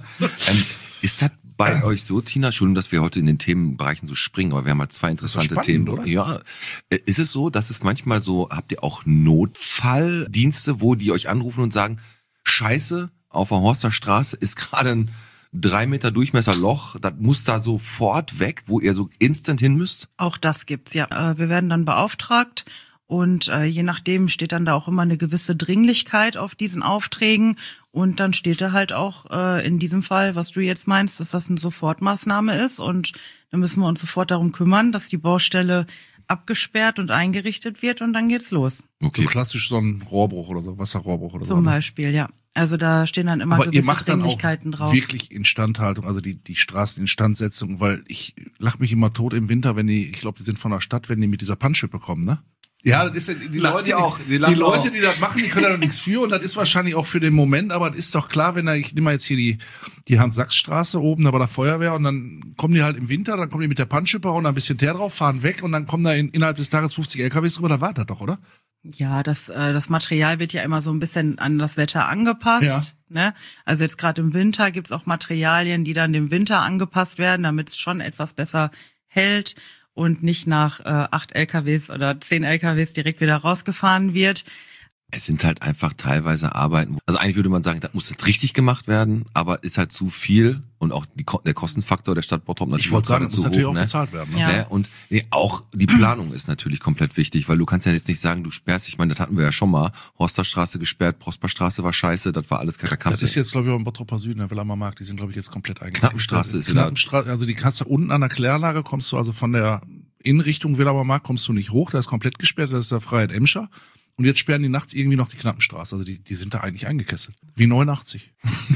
Ist das bei euch so, Tina? Entschuldigung, dass wir heute in den Themenbereichen so springen, aber wir haben halt 2 interessante spannend, Themen. Oder? Ja. Ist es so, dass es manchmal so, habt ihr auch Notfalldienste, wo die euch anrufen und sagen, Scheiße, auf der Horster Straße ist gerade ein 3 Meter Durchmesser Loch, das muss da sofort weg, wo ihr so instant hin müsst? Auch das gibt's, ja. Wir werden dann beauftragt. Und je nachdem steht dann da auch immer eine gewisse Dringlichkeit auf diesen Aufträgen. Und dann steht da halt auch in diesem Fall, was du jetzt meinst, dass das eine Sofortmaßnahme ist. Und dann müssen wir uns sofort darum kümmern, dass die Baustelle abgesperrt und eingerichtet wird und dann geht's los. Okay. So klassisch so ein Rohrbruch oder so, Wasserrohrbruch oder so. Zum Beispiel, ja. Also da stehen dann immer Aber ihr gewisse macht dann auch Dringlichkeiten drauf. wirklich Instandhaltung, also die Straßeninstandsetzung, weil ich lach mich immer tot im Winter, wenn ich glaube, die sind von der Stadt, wenn die mit dieser Pannschippe kommen, ne? Ja, das ist ja, die Lacht Leute, sie auch. die Leute, die das machen, die können da noch nichts für und das ist wahrscheinlich auch für den Moment, aber das ist doch klar, wenn ich nehme mal jetzt hier die Hans-Sachs-Straße oben, da war der Feuerwehr und dann kommen die halt im Winter, dann kommen die mit der Pannschippe und ein bisschen Teer drauf, fahren weg und dann kommen da innerhalb des Tages 50 LKWs drüber, da war das doch, oder? Ja, das Material wird ja immer so ein bisschen an das Wetter angepasst. Ja. Ne? Also jetzt gerade im Winter gibt's auch Materialien, die dann dem Winter angepasst werden, damit es schon etwas besser hält und nicht nach 8 LKWs oder 10 LKWs direkt wieder rausgefahren wird. Es sind halt einfach teilweise Arbeiten. Also eigentlich würde man sagen, das muss jetzt richtig gemacht werden, aber ist halt zu viel und auch der Kostenfaktor der Stadt Bottrop natürlich. Ich wollte sagen, zu das muss natürlich hoch, auch ne? bezahlt werden. Ne? Ja. Ne? Und auch die Planung ist natürlich komplett wichtig, weil du kannst ja jetzt nicht sagen, du sperrst, ich meine, das hatten wir ja schon mal, Horsterstraße gesperrt, Prosperstraße war scheiße, das war alles Kackakacke. Das ist jetzt, glaube ich, auch im Bottroper Süden, der Wilhelmer Markt, die sind, glaube ich, jetzt komplett eingeknickt. Knappenstraße ist wieder. Knappenstraße, also die kannst du unten an der Kläranlage, kommst du also von der Innenrichtung Wilhelmer Markt, kommst du nicht hoch, da ist komplett gesperrt, das ist der Freiheit Emscher. Und jetzt sperren die nachts irgendwie noch die Knappenstraße, also die sind da eigentlich eingekesselt. Wie 89.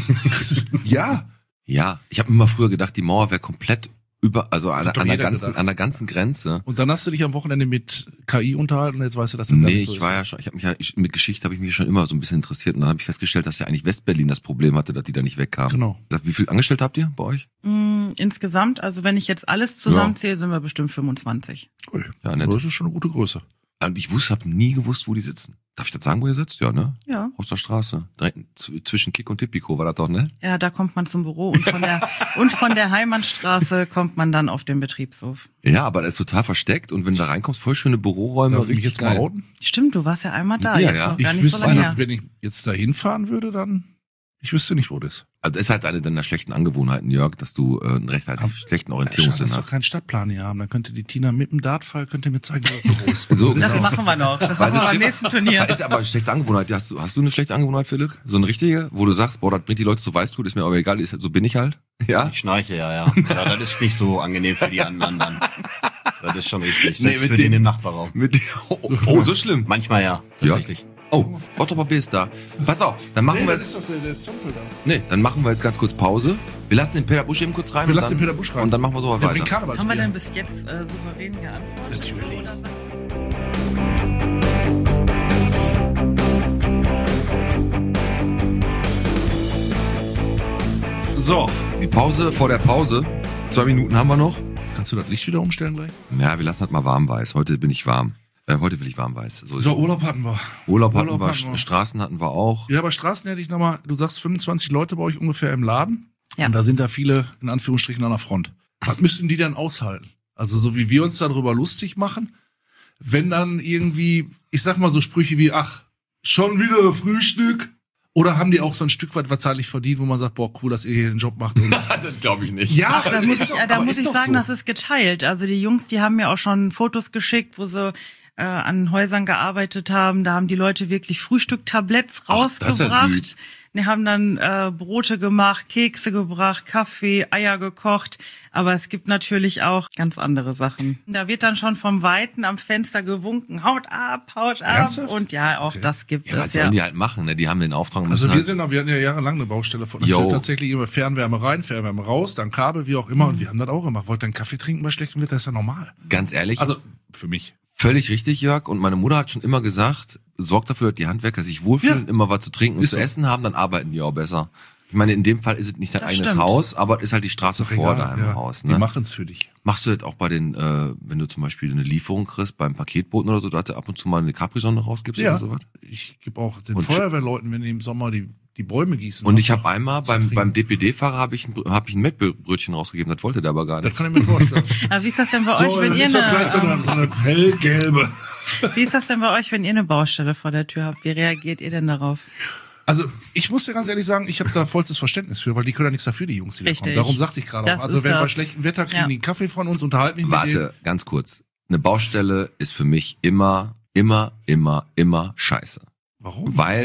Ja. Ja, ich habe immer früher gedacht, die Mauer wäre komplett also an der ganzen Grenze. Und dann hast du dich am Wochenende mit KI unterhalten und jetzt weißt du, dass das Nee, nicht so ich war ja schon, mit Geschichte habe ich mich schon immer so ein bisschen interessiert und dann habe ich festgestellt, dass ja eigentlich Westberlin das Problem hatte, dass die da nicht wegkamen. Genau. Wie viel Angestellte habt ihr bei euch? Insgesamt, also wenn ich jetzt alles zusammenzähle, sind wir bestimmt 25. Ui, Ja, nett. das ist schon eine gute Größe. Und ich habe nie gewusst, wo die sitzen. Darf ich das sagen, wo ihr sitzt? Ja, ne? Ja. Aus der Straße. Direkt zwischen Kick und Tipico war das doch, ne? Ja, da kommt man zum Büro und von der Heimannstraße kommt man dann auf den Betriebshof. Ja, aber das ist total versteckt und wenn du da reinkommst, voll schöne Büroräume, Darf ich mich richtig jetzt mal geil. outen? Stimmt, du warst ja einmal da. Ja, jetzt ja. noch Ich gar nicht so wüsste, lange her. wenn ich jetzt da hinfahren würde, dann, ich wüsste nicht, wo das ist. Also das ist halt eine deiner schlechten Angewohnheiten, Jörg, dass du einen recht schlechten Orientierungssinn Dass wir hast. keinen Stadtplan hier haben. Dann könnte die Tina mit dem Dartpfeil mir zeigen, wo das Büro ist. So, Das genau. machen wir noch. Das Weil machen wir sie beim nächsten Turnier. Ist aber eine schlechte Angewohnheit. Hast du eine schlechte Angewohnheit, Philipp? So eine richtige, wo du sagst, boah, das bringt die Leute zu Weißblut, ist mir aber egal, so bin ich halt. Ja? Ich schnarche, ja. Ja, das ist nicht so angenehm für die anderen dann. Das ist schon richtig. Nee, Selbst mit für dem- den im Nachbarraum. Oh, so schlimm. Manchmal ja, tatsächlich. Oh, Bottroper B ist da. Pass auf, dann machen wir jetzt. doch der Zumpel da. Nee, dann machen wir jetzt ganz kurz Pause. Wir lassen den Peter Busch eben kurz rein. Wir und lassen dann- den Peter Busch rein. Und dann machen wir so Der bringt weiter. Karnevals. Haben wir denn bis jetzt souverän geantwortet? Natürlich. So. Die Pause vor der Pause. 2 Minuten haben wir noch. Kannst du das Licht wieder umstellen gleich? Ja, wir lassen halt mal warm-weiß. Heute bin ich warm. Heute will ich warm-weiß. So ist So, es. Urlaub hatten wir. Urlaub hatten Urlaub wir, hatten wir. Straßen hatten wir auch. Ja, aber Straßen hätte ich nochmal, du sagst 25 Leute bei euch ungefähr im Laden. Ja. Und da sind da viele, in Anführungsstrichen, an der Front. Was müssten die denn aushalten? Also so wie wir uns darüber lustig machen, wenn dann irgendwie, ich sag mal so Sprüche wie, ach, schon wieder Frühstück? Oder haben die auch so ein Stück weit wahrscheinlich verdient, wo man sagt, boah, cool, dass ihr hier den Job macht? Und Das glaube ich nicht. ja, Da muss aber ich ist doch sagen, so. das ist geteilt. Also die Jungs, die haben mir auch schon Fotos geschickt, wo sie an Häusern gearbeitet haben. Da haben die Leute wirklich Frühstücktabletts Ach, das ist ja rausgebracht. lieb. Die haben dann Brote gemacht, Kekse gebracht, Kaffee, Eier gekocht. Aber es gibt natürlich auch ganz andere Sachen. Da wird dann schon vom Weiten am Fenster gewunken. Haut ab, haut ab. Ernsthaft? Und ja, auch Okay. das gibt Ja, was es. sollen Ja. die halt machen? Ne? Die haben den Auftrag. Also müssen wir hatten ja jahrelang eine Baustelle von Jo. tatsächlich immer Fernwärme rein, Fernwärme raus, dann Kabel, wie auch immer. Und wir haben das auch gemacht. Wollt ihr einen Kaffee trinken bei schlechtem Wetter? Das ist ja normal. ganz ehrlich, Also für mich. völlig richtig, Jörg. Und meine Mutter hat schon immer gesagt, sorgt dafür, dass die Handwerker sich wohlfühlen, Ja. immer was zu trinken und Ist zu so. essen haben, dann arbeiten die auch besser. Ich meine, in dem Fall ist es nicht dein Das eigenes stimmt. Haus, aber es ist halt die Straße vor Egal, deinem ja. Haus. Die Ne? machen's für dich. Machst du das auch bei den, wenn du zum Beispiel eine Lieferung kriegst beim Paketboten oder so, dass du ab und zu mal eine Capri-Sonne rausgibst Ja. oder sowas? Ich gebe auch den Und Feuerwehrleuten, wenn die im Sommer die Bäume gießen. Und was ich habe noch einmal zu beim kriegen. DPD-Fahrer habe ich ein Mettbrötchen rausgegeben, das wollte der aber gar Das nicht. kann ich mir vorstellen. Aber wie ist das denn bei euch, wenn ihr ist doch vielleicht so eine hellgelbe. wie ist das denn bei euch, wenn ihr eine Baustelle vor der Tür habt? Wie reagiert ihr denn darauf? Also ich muss dir ganz ehrlich sagen, ich habe da vollstes Verständnis für, weil die können ja nichts dafür, die Jungs, die da Richtig. kommen. Darum sagte ich gerade Das auch. Also ist wenn bei das. schlechtem Wetter kriegen Ja. die einen Kaffee von uns, unterhalten mich mit denen. Warte, ganz kurz. Eine Baustelle ist für mich immer scheiße. Warum? Weil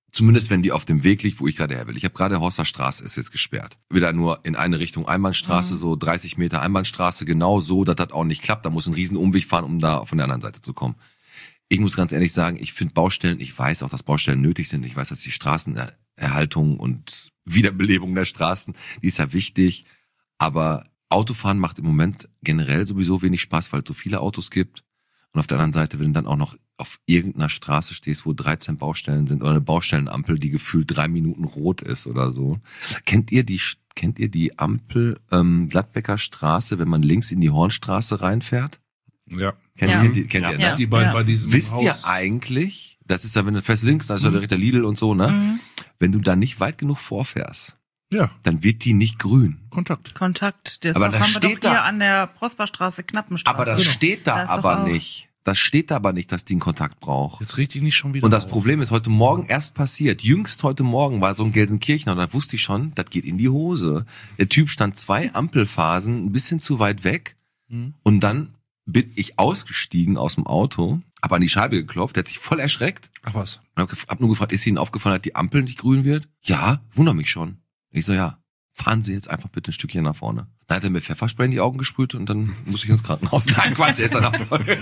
Zumindest wenn die auf dem Weg liegt, wo ich gerade her will. Ich habe gerade Horster Straße ist jetzt gesperrt. Wieder nur in eine Richtung Einbahnstraße, so 30 Meter Einbahnstraße, genau so, dass das auch nicht klappt. Da muss ein riesen Umweg fahren, um da von der anderen Seite zu kommen. Ich muss ganz ehrlich sagen, ich finde Baustellen, ich weiß auch, dass Baustellen nötig sind. Ich weiß, dass die Straßenerhaltung und Wiederbelebung der Straßen, die ist ja wichtig. Aber Autofahren macht im Moment generell sowieso wenig Spaß, weil es so viele Autos gibt. Und auf der anderen Seite, wenn du dann auch noch auf irgendeiner Straße stehst, wo 13 Baustellen sind oder eine Baustellenampel, die gefühlt 3 Minuten rot ist oder so. Kennt ihr die Ampel Gladbecker Straße, wenn man links in die Hornstraße reinfährt? Ja. Kennt ihr, ne? Die bei diesem Wisst Haus. ihr eigentlich, das ist ja, wenn du fährst links, da ist ja direkt der Lidl und so, ne? Wenn du da nicht weit genug vorfährst, dann wird die nicht grün. Kontakt. Das Aber haben das wir steht doch hier da. an der Prosperstraße, Knappenstraße. Aber das steht da ist doch aber auch- nicht. Das steht da aber nicht, dass die einen Kontakt braucht. Jetzt richte ich nicht schon wieder Und das auf. Problem ist heute Morgen erst passiert. Jüngst heute Morgen war so ein Gelsenkirchener und da wusste ich schon, das geht in die Hose. Der Typ stand 2 Ampelphasen ein bisschen zu weit weg und dann bin ich ausgestiegen aus dem Auto, hab an die Scheibe geklopft, der hat sich voll erschreckt. Ach was. Und hab nur gefragt, ist Ihnen aufgefallen, dass die Ampel nicht grün wird? Ja, wundert mich schon. Ich so, ja, fahren Sie jetzt einfach bitte ein Stückchen nach vorne. Dann hat er mir Pfefferspray in die Augen gesprüht und dann muss ich ins Krankenhaus. Nein, Quatsch, er ist dann nach vorne.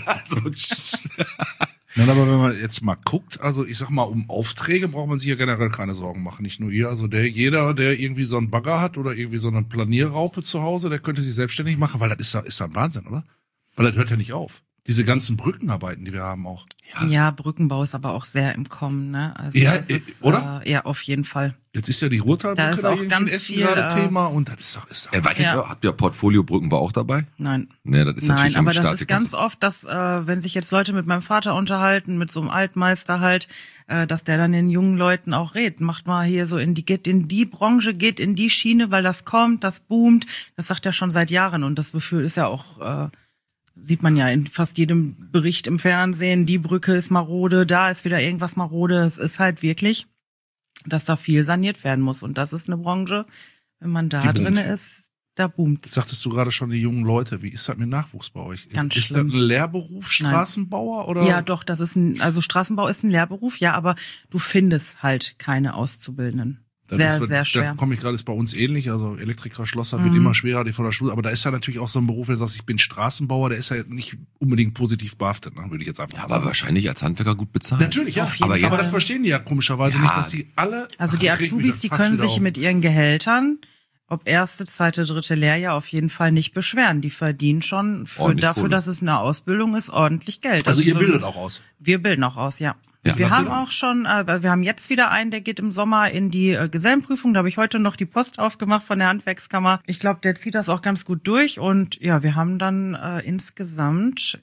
Nein, aber wenn man jetzt mal guckt, also ich sag mal, um Aufträge braucht man sich ja generell keine Sorgen machen. Nicht nur ihr, also jeder, der irgendwie so einen Bagger hat oder irgendwie so eine Planierraupe zu Hause, der könnte sich selbstständig machen, weil das ist ja ein Wahnsinn, oder? Weil das hört ja nicht auf. Diese ganzen Brückenarbeiten, die wir haben auch. Ja, Brückenbau ist aber auch sehr im Kommen, ne? Also Ja, das ist, oder? Ja, auf jeden Fall. Jetzt ist ja die Ruhrtalbrücke Da ist da auch irgendwie ganz in Essen viel, gerade Thema und das ist doch Habt ihr Portfolio Brückenbau auch dabei? Nein. Nee, das ist natürlich Nein, aber im das Statik ist ganz oft, dass wenn sich jetzt Leute mit meinem Vater unterhalten, mit so einem Altmeister halt, dass der dann den jungen Leuten auch redet. Macht mal hier so geht in die Branche, geht in die Schiene, weil das kommt, das boomt. Das sagt er schon seit Jahren und das Gefühl ist ja auch sieht man ja in fast jedem Bericht im Fernsehen, die Brücke ist marode, da ist wieder irgendwas marode. Es ist halt wirklich, dass da viel saniert werden muss. Und das ist eine Branche, wenn man da Die drin boomt. ist, da boomt. Jetzt sagtest du gerade schon, die jungen Leute. Wie ist das mit Nachwuchs bei euch? Ganz ist schlimm. das ein Lehrberuf, Straßenbauer oder? Ja, doch, das ist also Straßenbau ist ein Lehrberuf, ja, aber du findest halt keine Auszubildenden. Sehr schwer. Da komme ich gerade, ist bei uns ähnlich. Also Elektriker, Schlosser wird immer schwerer, die von der Schule. Aber da ist ja natürlich auch so ein Beruf, wenn du sagst, ich bin Straßenbauer, der ist ja nicht unbedingt positiv behaftet, ne, würde ich jetzt einfach Ja, mal aber sagen. wahrscheinlich als Handwerker gut bezahlt. Natürlich, ja. Auf jeden Aber Fall. das verstehen die ja komischerweise Ja. nicht, dass sie alle. Also die Ach, regt mich Azubis, das die fast können wieder sich auf. mit ihren Gehältern, ob erste, zweite, dritte Lehrjahr, auf jeden Fall nicht beschweren. Die verdienen schon Ordentlich dafür, Kohle. dass es eine Ausbildung ist, ordentlich Geld. Also ihr so- bildet auch aus. Wir bilden auch aus, ja. Ja, wir haben natürlich. auch schon, wir haben jetzt wieder einen, der geht im Sommer in die Gesellenprüfung. Da habe ich heute noch die Post aufgemacht von der Handwerkskammer. Ich glaube, der zieht das auch ganz gut durch. Und ja, wir haben dann insgesamt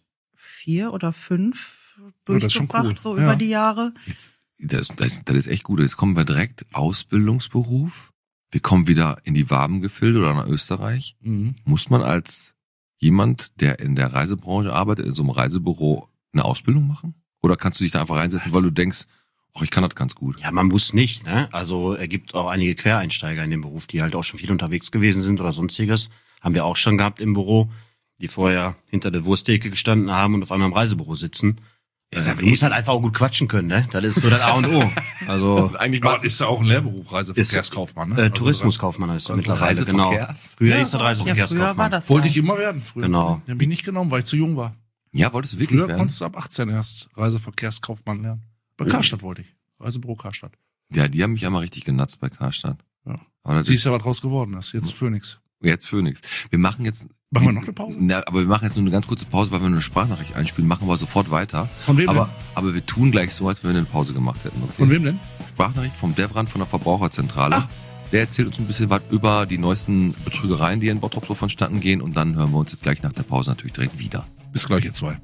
4 oder 5 das ist schon durchgebracht, cool. so Ja. über die Jahre. Das ist echt gut. Jetzt kommen wir direkt Ausbildungsberuf. Wir kommen wieder in die Wabengefilde oder nach Österreich. Mhm. Muss man als jemand, der in der Reisebranche arbeitet, in so einem Reisebüro eine Ausbildung machen? Oder kannst du dich da einfach reinsetzen, weil du denkst, ach, ich kann das ganz gut? Ja, man muss nicht, ne? Also er gibt auch einige Quereinsteiger in dem Beruf, die halt auch schon viel unterwegs gewesen sind oder sonstiges. Haben wir auch schon gehabt im Büro, die vorher hinter der Wursttheke gestanden haben und auf einmal im Reisebüro sitzen. Du musst halt einfach auch gut quatschen können, ne? Das ist so das A und O. Also Eigentlich Aber das ist ja auch ein Lehrberuf, Reiseverkehrskaufmann. Ne? Also Tourismuskaufmann heißt das mittlerweile, Reiseverkehrs? genau. Früher Ja, hieß das Ja, früher war Reiseverkehrskaufmann. das. wollte ja. ich immer werden früher. Genau. Den bin ich nicht genommen, weil ich zu jung war. Ja, wolltest du wirklich Früher werden? konntest du ab 18 erst Reiseverkehrskaufmann lernen. Bei Karstadt wollte ich. Reisebüro Karstadt. Ja, die haben mich einmal richtig genatzt bei Karstadt. Ja. Aber das Siehst ist ja, was draus geworden ist. Jetzt Phoenix. jetzt Phoenix. Wir machen jetzt... Machen wir noch eine Pause? Na, aber wir machen jetzt nur eine ganz kurze Pause, weil wir eine Sprachnachricht einspielen. Machen wir sofort weiter. Von wem Aber wir tun gleich so, als wenn wir eine Pause gemacht hätten. Okay? Von wem denn? Sprachnachricht vom Devran von der Verbraucherzentrale. Der erzählt uns ein bisschen was über die neuesten Betrügereien, die in Bottrop so vonstatten gehen. Und dann hören wir uns jetzt gleich nach der Pause natürlich direkt wieder. Bis gleich, ihr zwei.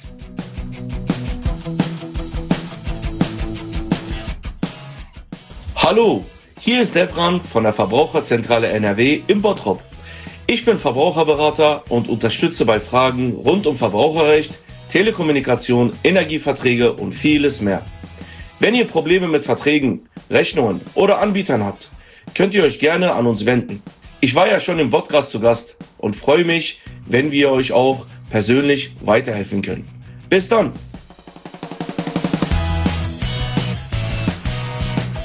Hallo, hier ist Devran von der Verbraucherzentrale NRW in Bottrop. Ich bin Verbraucherberater und unterstütze bei Fragen rund um Verbraucherrecht, Telekommunikation, Energieverträge und vieles mehr. Wenn ihr Probleme mit Verträgen, Rechnungen oder Anbietern habt, könnt ihr euch gerne an uns wenden. Ich war ja schon im Podcast zu Gast und freue mich, wenn wir euch auch persönlich weiterhelfen können. Bis dann!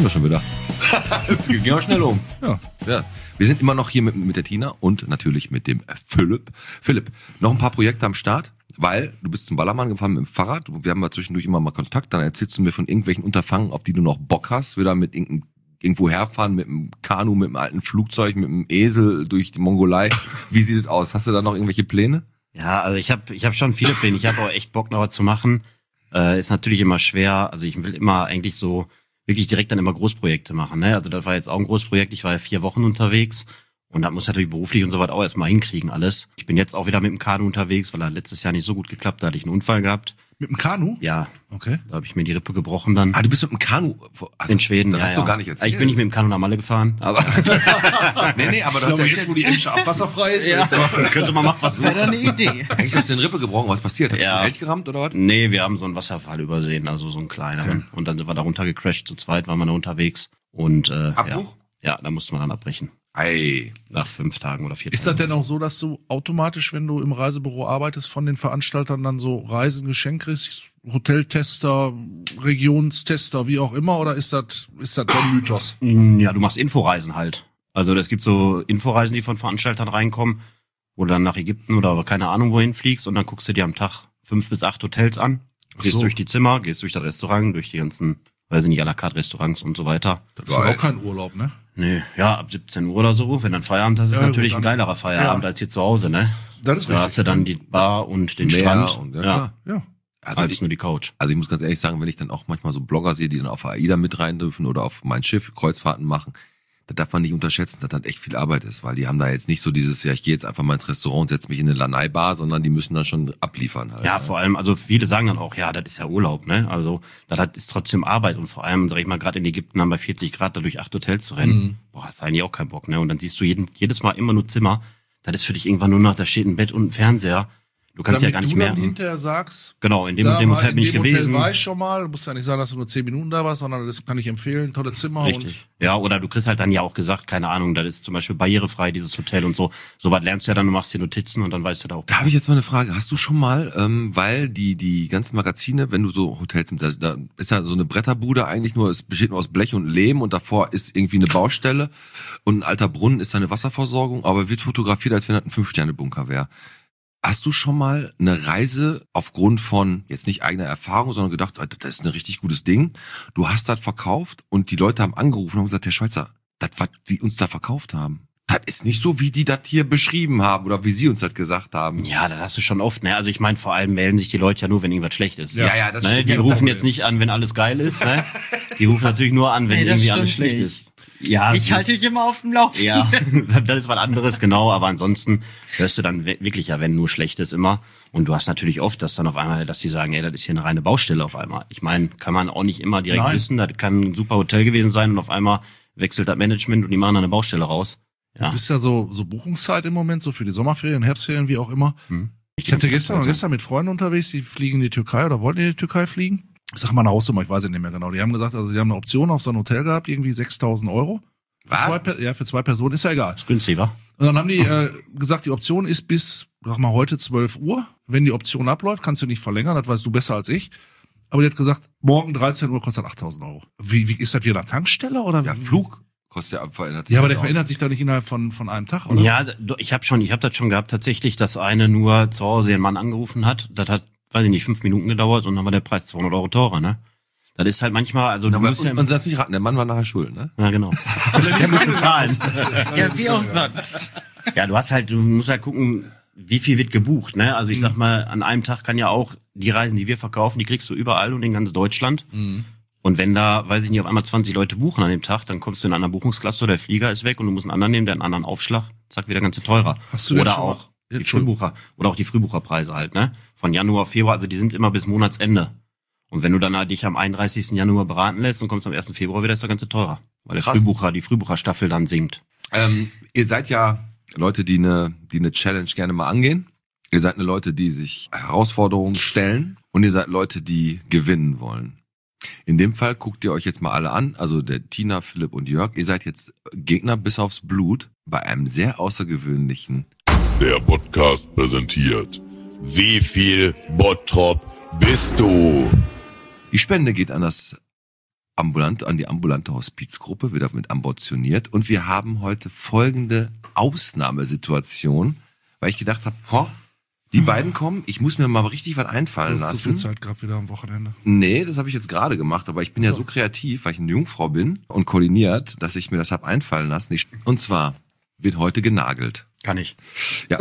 sind wir schon wieder. Jetzt gehen wir schnell um. Ja. Ja. Wir sind immer noch hier mit der Tina und natürlich mit dem Philipp. Philipp, noch ein paar Projekte am Start, weil du bist zum Ballermann gefahren mit dem Fahrrad. Wir haben ja zwischendurch immer mal Kontakt. Dann erzählst du mir von irgendwelchen Unterfangen, auf die du noch Bock hast. Wieder mit irgendwo herfahren, mit einem Kanu, mit einem alten Flugzeug, mit einem Esel durch die Mongolei. Wie sieht es aus? Hast du da noch irgendwelche Pläne? Ja, also ich hab schon viele Pläne. Ich habe auch echt Bock, noch was zu machen. Ist natürlich immer schwer. Also ich will immer eigentlich so wirklich direkt dann immer Großprojekte machen. Ne? Also das war jetzt auch ein Großprojekt. Ich war ja 4 Wochen unterwegs und da muss natürlich beruflich und so was auch erstmal hinkriegen alles. Ich bin jetzt auch wieder mit dem Kanu unterwegs, weil er letztes Jahr nicht so gut geklappt hat. Da hatte ich einen Unfall gehabt. Mit dem Kanu? Ja. Okay. Da habe ich mir die Rippe gebrochen dann. Ah, du bist mit dem Kanu In Schweden, das ja. hast du gar nicht erzählt. Ich bin nicht mit dem Kanu nach Malle gefahren, aber nee, aber Ich glaube, jetzt, wo die Emsche abwasserfrei ist, ja, könnte man mal versuchen. Wäre eine Idee. Eigentlich hast du den Rippe gebrochen. Was passiert? Hast du Ja. einen Elch gerammt oder was? Nee, wir haben so einen Wasserfall übersehen, also so einen kleineren. Und dann sind wir da runtergecrashed, zu zweit waren wir da unterwegs. Und Abbruch? Ja, da mussten wir dann abbrechen. Ei. Nach 5 Tagen oder 4 Tagen. Ist das denn auch so, dass du automatisch, wenn du im Reisebüro arbeitest, von den Veranstaltern dann so Reisen geschenkt kriegst? Hoteltester, Regionstester, wie auch immer? Oder ist das ein Mythos? Ja, du machst Inforeisen halt. Also es gibt so Inforeisen, die von Veranstaltern reinkommen, wo du dann nach Ägypten oder keine Ahnung wohin fliegst und dann guckst du dir am Tag 5 bis 8 Hotels an, gehst so. durch die Zimmer, gehst durch das Restaurant, durch die ganzen, weiß ich nicht, à la carte Restaurants und so weiter. Das ist ja auch kein Urlaub, ne? Nee, ja, ab 17 Uhr oder so, wenn dann Feierabend hast, ist Ja, natürlich gut, ein dann- geilerer Feierabend ja. als hier zu Hause, ne? Das ist Da hast richtig. du dann die Bar und den Meer Strand. und- ja, klar. Ja. Also Als nur die Couch. Also ich muss ganz ehrlich sagen, wenn ich dann auch manchmal so Blogger sehe, die dann auf AIDA mit rein dürfen oder auf mein Schiff Kreuzfahrten machen, da darf man nicht unterschätzen, dass das echt viel Arbeit ist, weil die haben da jetzt nicht so dieses, ja, ich gehe jetzt einfach mal ins Restaurant und setze mich in eine Lanai-Bar, sondern die müssen dann schon abliefern halt. Ja, vor allem, also viele sagen dann auch, ja, das ist ja Urlaub, ne? Also das ist trotzdem Arbeit und vor allem, sag ich mal, gerade in Ägypten haben bei 40 Grad da durch 8 Hotels zu rennen. Boah, hast du eigentlich auch keinen Bock, ne? Und dann siehst du jedes Mal immer nur Zimmer. Das ist für dich irgendwann nur noch, da steht ein Bett und ein Fernseher. Du kannst ja gar nicht du mehr. dann hinterher sagst, Genau, in dem da Hotel bin ich in dem gewesen. Hotel war ich schon mal. Du musst ja nicht sagen, dass du nur 10 Minuten da warst, sondern das kann ich empfehlen. Tolle Zimmer. Richtig. Ja, oder du kriegst halt dann ja auch gesagt, keine Ahnung, das ist zum Beispiel barrierefrei, dieses Hotel und so. So was lernst du ja dann, du machst dir Notizen und dann weißt du da auch. Da habe ich jetzt mal eine Frage. Hast du schon mal, weil die ganzen Magazine, wenn du so Hotels, da ist ja so eine Bretterbude eigentlich nur, es besteht nur aus Blech und Lehm und davor ist irgendwie eine Baustelle und ein alter Brunnen ist eine Wasserversorgung, aber wird fotografiert, als wenn das ein 5-Sterne-Bunker wäre. Hast du schon mal eine Reise aufgrund von, jetzt nicht eigener Erfahrung, sondern gedacht, das ist ein richtig gutes Ding. Du hast das verkauft und die Leute haben angerufen und haben gesagt, Herr Schweizer, das, was Sie uns da verkauft haben, das ist nicht so, wie die das hier beschrieben haben oder wie Sie uns das gesagt haben. Ja, das hast du schon oft, ne? Also ich meine, vor allem melden sich die Leute ja nur, wenn irgendwas schlecht ist. Ja, das Ne? stimmt. Die rufen jetzt nicht an, wenn alles geil ist, ne? Die rufen natürlich nur an, wenn Nee, das irgendwie alles stimmt schlecht nicht. ist. Ja, Ich halte dich immer auf dem Laufenden. ja, das ist was anderes, genau, aber ansonsten hörst du dann wirklich ja, wenn nur schlecht ist immer. Und du hast natürlich oft, dass dann auf einmal, dass die sagen, ey, das ist hier eine reine Baustelle auf einmal. Ich meine, kann man auch nicht immer direkt wissen, das kann ein super Hotel gewesen sein und auf einmal wechselt das Management und die machen dann eine Baustelle raus. Ja. Es ist ja so Buchungszeit im Moment, so für die Sommerferien, Herbstferien, wie auch immer. Ich hatte gestern mit Freunden unterwegs, die fliegen in die Türkei oder wollten in die Türkei fliegen. Ich sag mal eine Hausnummer, ich weiß es nicht mehr genau. Die haben gesagt, also die haben eine Option auf so ein Hotel gehabt, irgendwie 6.000 €. Für 2 Personen, ist ja egal. Ist günstiger. Und dann haben die gesagt, die Option ist bis, sag mal, heute 12 Uhr. Wenn die Option abläuft, kannst du nicht verlängern, das weißt du besser als ich. Aber die hat gesagt, morgen 13 Uhr kostet 8.000 €. Wie ist das wieder eine Tankstelle oder? Ja, Flug kostet ja, verändert sich. Ja, aber der auch. verändert sich doch nicht innerhalb von einem Tag, oder? Ja, ich habe das schon gehabt tatsächlich, dass eine nur zu Hause ihren Mann angerufen hat. Das hat, weiß ich nicht, 5 Minuten gedauert und dann war der Preis 200 € teurer, ne? Das ist halt manchmal, also du Aber, musst ja... und lass mich raten, der Mann war nachher schuld, ne? Ja, genau. Der musste zahlen. Ja, wie auch sonst. Ja, du musst halt gucken, wie viel wird gebucht, ne? Also ich sag mal, an einem Tag kann ja auch die Reisen, die wir verkaufen, die kriegst du überall und in ganz Deutschland. Und wenn da, weiß ich nicht, auf einmal 20 Leute buchen an dem Tag, dann kommst du in eine andere Buchungsklasse oder der Flieger ist weg und du musst einen anderen nehmen, der einen anderen Aufschlag, zack, wieder ganz teurer. Hast du denn oder schon mal- auch die Frühbucher, oder auch die Frühbucherpreise halt, ne? Von Januar, Februar, also die sind immer bis Monatsende. Und wenn du dann halt dich am 31. Januar beraten lässt und kommst am 1. Februar wieder, ist das Ganze teurer. Weil der Krass. die Frühbucherstaffel dann sinkt. Ihr seid ja Leute, die eine Challenge gerne mal angehen. Ihr seid eine Leute, die sich Herausforderungen stellen. Und ihr seid Leute, die gewinnen wollen. In dem Fall guckt ihr euch jetzt mal alle an, also der Tina, Philipp und Jörg. Ihr seid jetzt Gegner bis aufs Blut bei einem sehr außergewöhnlichen. Der Podcast präsentiert. Wie viel Bottrop bist du? Die Spende geht an das an die ambulante Hospizgruppe, wird damit ambitioniert. Und wir haben heute folgende Ausnahmesituation, weil ich gedacht habe, die beiden kommen, ich muss mir mal richtig was einfallen lassen. So viel Zeit gehabt wieder am Wochenende. Nee, das habe ich jetzt gerade gemacht, aber ich bin ja so kreativ, weil ich eine Jungfrau bin und koordiniert, dass ich mir das habe einfallen lassen. Und zwar wird heute genagelt. Kann ich. Ja.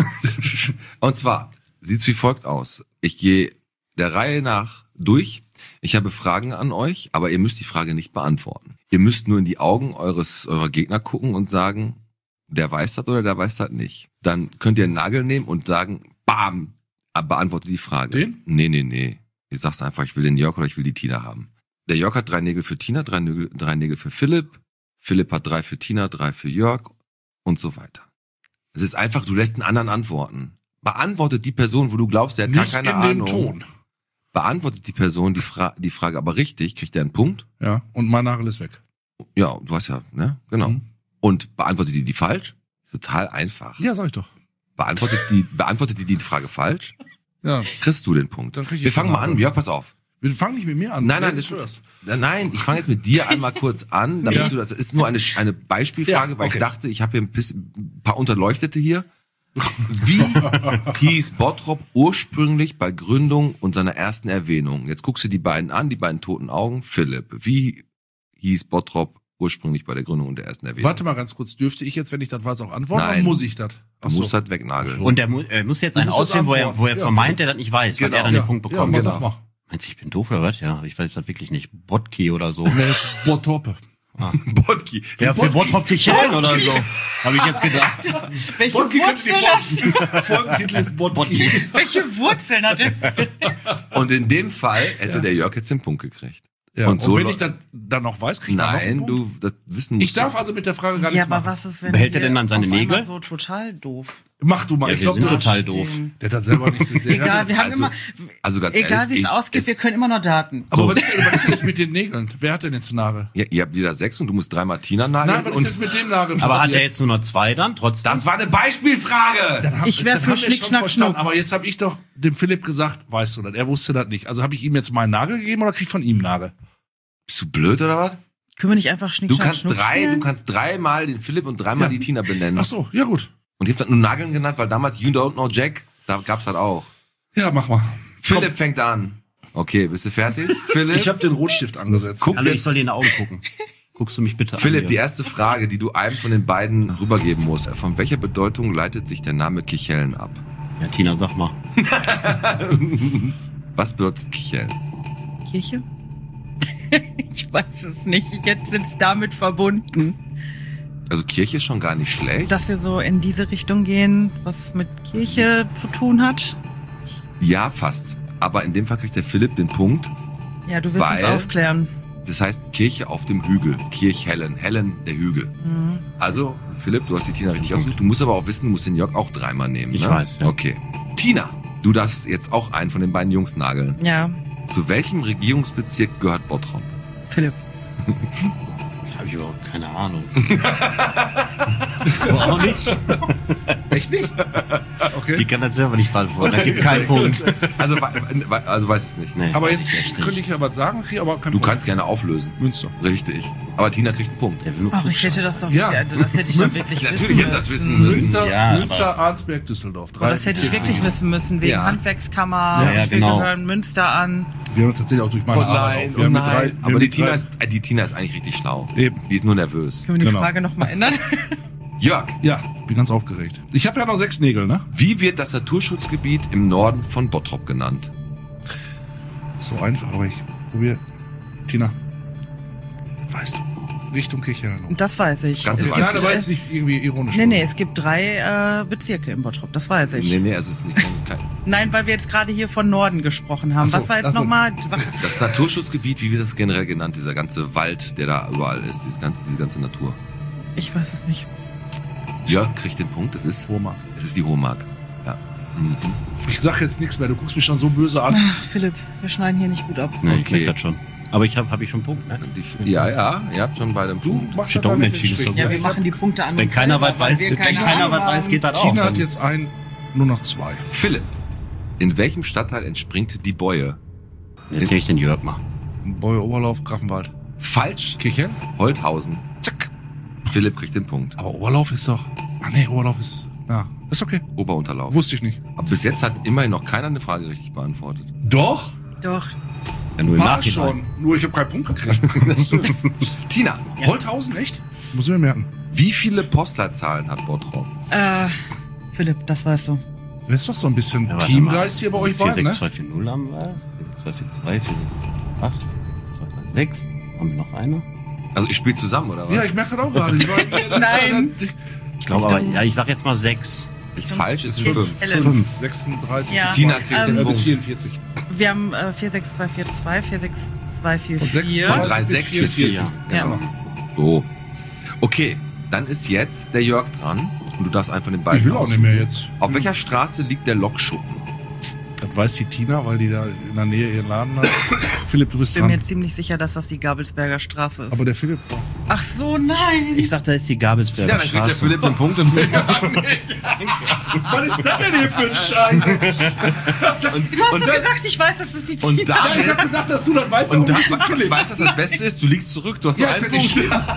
Und zwar sieht's wie folgt aus. Ich gehe der Reihe nach durch. Ich habe Fragen an euch, aber ihr müsst die Frage nicht beantworten. Ihr müsst nur in die Augen eurer Gegner gucken und sagen, der weiß das oder der weiß das nicht. Dann könnt ihr einen Nagel nehmen und sagen, bam, beantwortet die Frage. Den? Nee. Ich sag's einfach, ich will den Jörg oder ich will die Tina haben. Der Jörg hat 3 Nägel für Tina, 3 Nägel für Philipp. Philipp hat 3 für Tina, 3 für Jörg und so weiter. Es ist einfach, du lässt einen anderen antworten. Beantwortet die Person, wo du glaubst, der hat gar keine Ahnung. Nicht in dem Ton. Beantwortet die Person die Frage aber richtig, kriegt er einen Punkt. Ja, und mein Nagel ist weg. Ja, du hast ja, ne? Genau. Mhm. Und beantwortet die falsch? Total einfach. Ja, sag ich doch. Beantwortet die Frage falsch? Ja. Kriegst du den Punkt. Dann krieg ich Wir fangen mal an. Jörg, pass auf. Wir fangen nicht mit mir an. Nein, ich fange jetzt mit dir einmal kurz an, damit du das ist nur eine Beispielfrage, weil ich dachte, ich habe hier ein paar Unterleuchtete hier. Wie hieß Bottrop ursprünglich bei Gründung und seiner ersten Erwähnung? Jetzt guckst du die beiden an, die beiden toten Augen. Philipp, wie hieß Bottrop ursprünglich bei der Gründung und der ersten Erwähnung? Warte mal ganz kurz, dürfte ich jetzt, wenn ich das weiß, auch antworten? Nein. Oder muss ich das? Du musst das wegnageln. Und er muss jetzt einen Du musst auswählen, wo antworten. er Ja, vermeint, der das nicht weiß, weil er dann den Punkt bekommt. Ja, sag mal. Meinst du, ich bin doof oder was? Ja, ich weiß das wirklich nicht. Botki oder so. Nee, Bottrope. Botki. Ja, für Bottrop Kichellen oder so. Habe ich jetzt gedacht. Welche Wurzeln hast du? Folgentitel ist Botki. Welche Wurzeln hat er? Und in dem Fall hätte der Jörg jetzt den Punkt gekriegt. Ja, und so wenn ich dann noch weiß, kriege ich dann noch einen Nein, Punkt? das wissen musst Ich darf also mit der Frage gar Ja, nichts aber machen. was ist, wenn Behält er wir denn dann seine auf einmal Nägel? so total doof? Mach du mal. Ja, ich wir glaube, sind der, total doof. der hat selber nicht. Egal, wir haben also ganz egal ehrlich, wie es ich- ausgeht, es- wir können immer noch Daten. Aber was ist denn jetzt mit den Nägeln? Wer hat denn jetzt einen Nagel? Ja, ihr habt jeder 6 und du musst 3-mal Tina nageln. Nein, was ist jetzt mit dem Nagel? Aber hat passiert? er jetzt nur noch 2 dann? Trotzdem? Das war eine Beispielfrage! Ich wäre Das für haben wir Schnick, schon Schnack, verstanden, Schnuck. aber jetzt habe ich doch dem Philipp gesagt, weißt du das? Er wusste das nicht. Also habe ich ihm jetzt meinen Nagel gegeben oder krieg ich von ihm einen Nagel? Bist du blöd oder was? Können wir nicht einfach Schnick, Du Schnack, kannst Schnuck spielen? 3-mal den Philipp und 3-mal die Tina benennen. Ach so, ja gut. Und ihr habt das nur Nageln genannt, weil damals You Don't Know Jack, da gab's halt auch. Ja, mach mal. Philipp fängt an. Okay, bist du fertig? Philipp? Ich habe den Rotstift angesetzt. Guck Also ich jetzt. soll dir in die Augen gucken. Guckst du mich bitte Philipp, an? die erste Frage, die du einem von den beiden rübergeben musst. Von welcher Bedeutung leitet sich der Name Kichellen ab? Ja, Tina, sag mal. Was bedeutet Kichellen? Kirche? Ich weiß es nicht. Ich hätte es jetzt damit verbunden, Also Kirche ist schon gar nicht schlecht. dass wir so in diese Richtung gehen, was mit Kirche zu tun hat. Ja, fast. Aber in dem Fall kriegt der Philipp den Punkt. Ja, du willst uns Weil- aufklären. Das heißt Kirche auf dem Hügel. Kirchhellen. Hellen, der Hügel. Also, Philipp, du hast die Tina richtig ausgesucht. Du musst aber auch wissen, du musst den Jörg auch 3-mal nehmen. Ich ne? weiß, ja. Okay. Tina, du darfst jetzt auch einen von den beiden Jungs nageln. Ja, Zu welchem Regierungsbezirk gehört Bottrop? Philipp. Habe ich überhaupt keine Ahnung. Du auch nicht? Echt nicht? Okay. Die kann das selber nicht beantworten. Da gibt keinen Punkt. Also weiß es nicht. Nee, Aber weiß jetzt ich echt könnte nicht. ich ja was sagen, krieg aber keinen Du Punkt. kannst gerne auflösen. Münster. Richtig. Aber Tina kriegt einen Punkt. Der will nur Ach, ich hätte das doch, Ja. das hätte ich doch wirklich Natürlich wissen hättest du das wissen müssen. müssen. Münster, Ja, Münster, Arnsberg, Düsseldorf. Oh, das hätte ich wirklich wissen müssen, wegen Ja. Handwerkskammer. Ja, ja, und wir genau. gehören Münster an. Wir haben tatsächlich auch durch meine Arbeit auf. Wir haben mit drei- wir Aber haben die mit Tina, drei- die Tina ist eigentlich richtig schlau. Eben. Die ist nur nervös. Können wir die Genau. Frage nochmal ändern? Jörg, Ja, bin ganz aufgeregt. Ich habe ja noch 6 Nägel, ne? wie wird das Naturschutzgebiet im Norden von Bottrop genannt? So einfach, aber ich probiere. Tina. Weißt du? Richtung Kichellen. Das weiß ich. Ganz Es weit. Nein, gibt, das war jetzt nicht irgendwie ironisch. nee, es gibt 3 Bezirke in Bottrop, das weiß ich. Nee, also es ist nicht kein Nein, weil wir jetzt gerade hier von Norden gesprochen haben. Ach so, Was war jetzt ach so. nochmal? das Naturschutzgebiet, wie wird das generell genannt? Dieser ganze Wald, der da überall ist, diese ganze Natur. Ich weiß es nicht. Jörg kriegt den Punkt, es ist die Hohe Mark. Ja. Mhm. Ich sag jetzt nichts mehr, du guckst mich schon so böse an. Ach, Philipp, wir schneiden hier nicht gut ab. Nee, ich Okay. merke das schon. Aber hab ich schon einen Punkt, ne? Ja, ihr habt schon beide einen Du Punkt. machst Steht das doch mal mit unentschieden, den ist doch Ja, Strichen. wir machen die Punkte an Wenn uns keiner selber, was weiß, weil wir keine keiner was Ahnung weiß, haben. geht das auch. Tina hat Dann- jetzt nur noch 2. Philipp, in welchem Stadtteil entspringt die Bäue? Erzähl ich den Jörg mal. Bäuer Oberlauf, Grafenwald. Falsch. Kichern? Holthausen. Zack. Philipp kriegt den Punkt. Aber Oberlauf ist doch... Ach nee, Oberlauf ist... Ja, ist okay. Oberunterlauf. Wusste ich nicht. Aber bis jetzt hat immerhin noch keiner eine Frage richtig beantwortet. Doch? Doch. Ja, nur im War Nachhinein. schon. Nur ich habe keinen Punkt gekriegt. Tina, Holthausen, echt? Muss ich mir merken. wie viele Postleitzahlen hat Bottrop? Philipp, das weißt du. Das ist doch so ein bisschen Ja, warte Teamgeist hier bei euch beiden, ne? 46240 haben wir. 4242, 468, 426. Haben wir noch eine? Also ich spiele zusammen, oder was? Ja, ich merke das auch gerade. Die beiden- Nein. Ich glaube aber, ja, ich sag jetzt mal 6. Ist falsch, ist Fünf. 5. 5, 36. Ja. Tina kriegt den Bis Punkt. 44. Wir haben 46242, Von 46244. 36 3, bis 6, 44. 44. Ja. Genau. So. Okay, dann ist jetzt der Jörg dran. Und du darfst einfach den beiden Ich will auch nicht mehr jetzt. Auf welcher Straße liegt der Lokschuppen? Das weiß die Tina, weil die da in der Nähe ihren Laden hat. Philipp, du bist Ich bin mir dran. ziemlich sicher, dass das die Gabelsberger Straße ist. Aber der Philipp war. Ach so, nein. Ich sag, da ist die Gabelsberger Straße. den Punkt. Und Was ist das denn hier für ein Scheiß? Du hast doch gesagt, ich weiß, dass es die und Tina da- Ich hab gesagt, dass du das weißt, aber nicht den Philipp. weißt du, was das Beste ist? Du liegst zurück, du hast Ja, nur ist ja einen nicht Punkt. schlimm.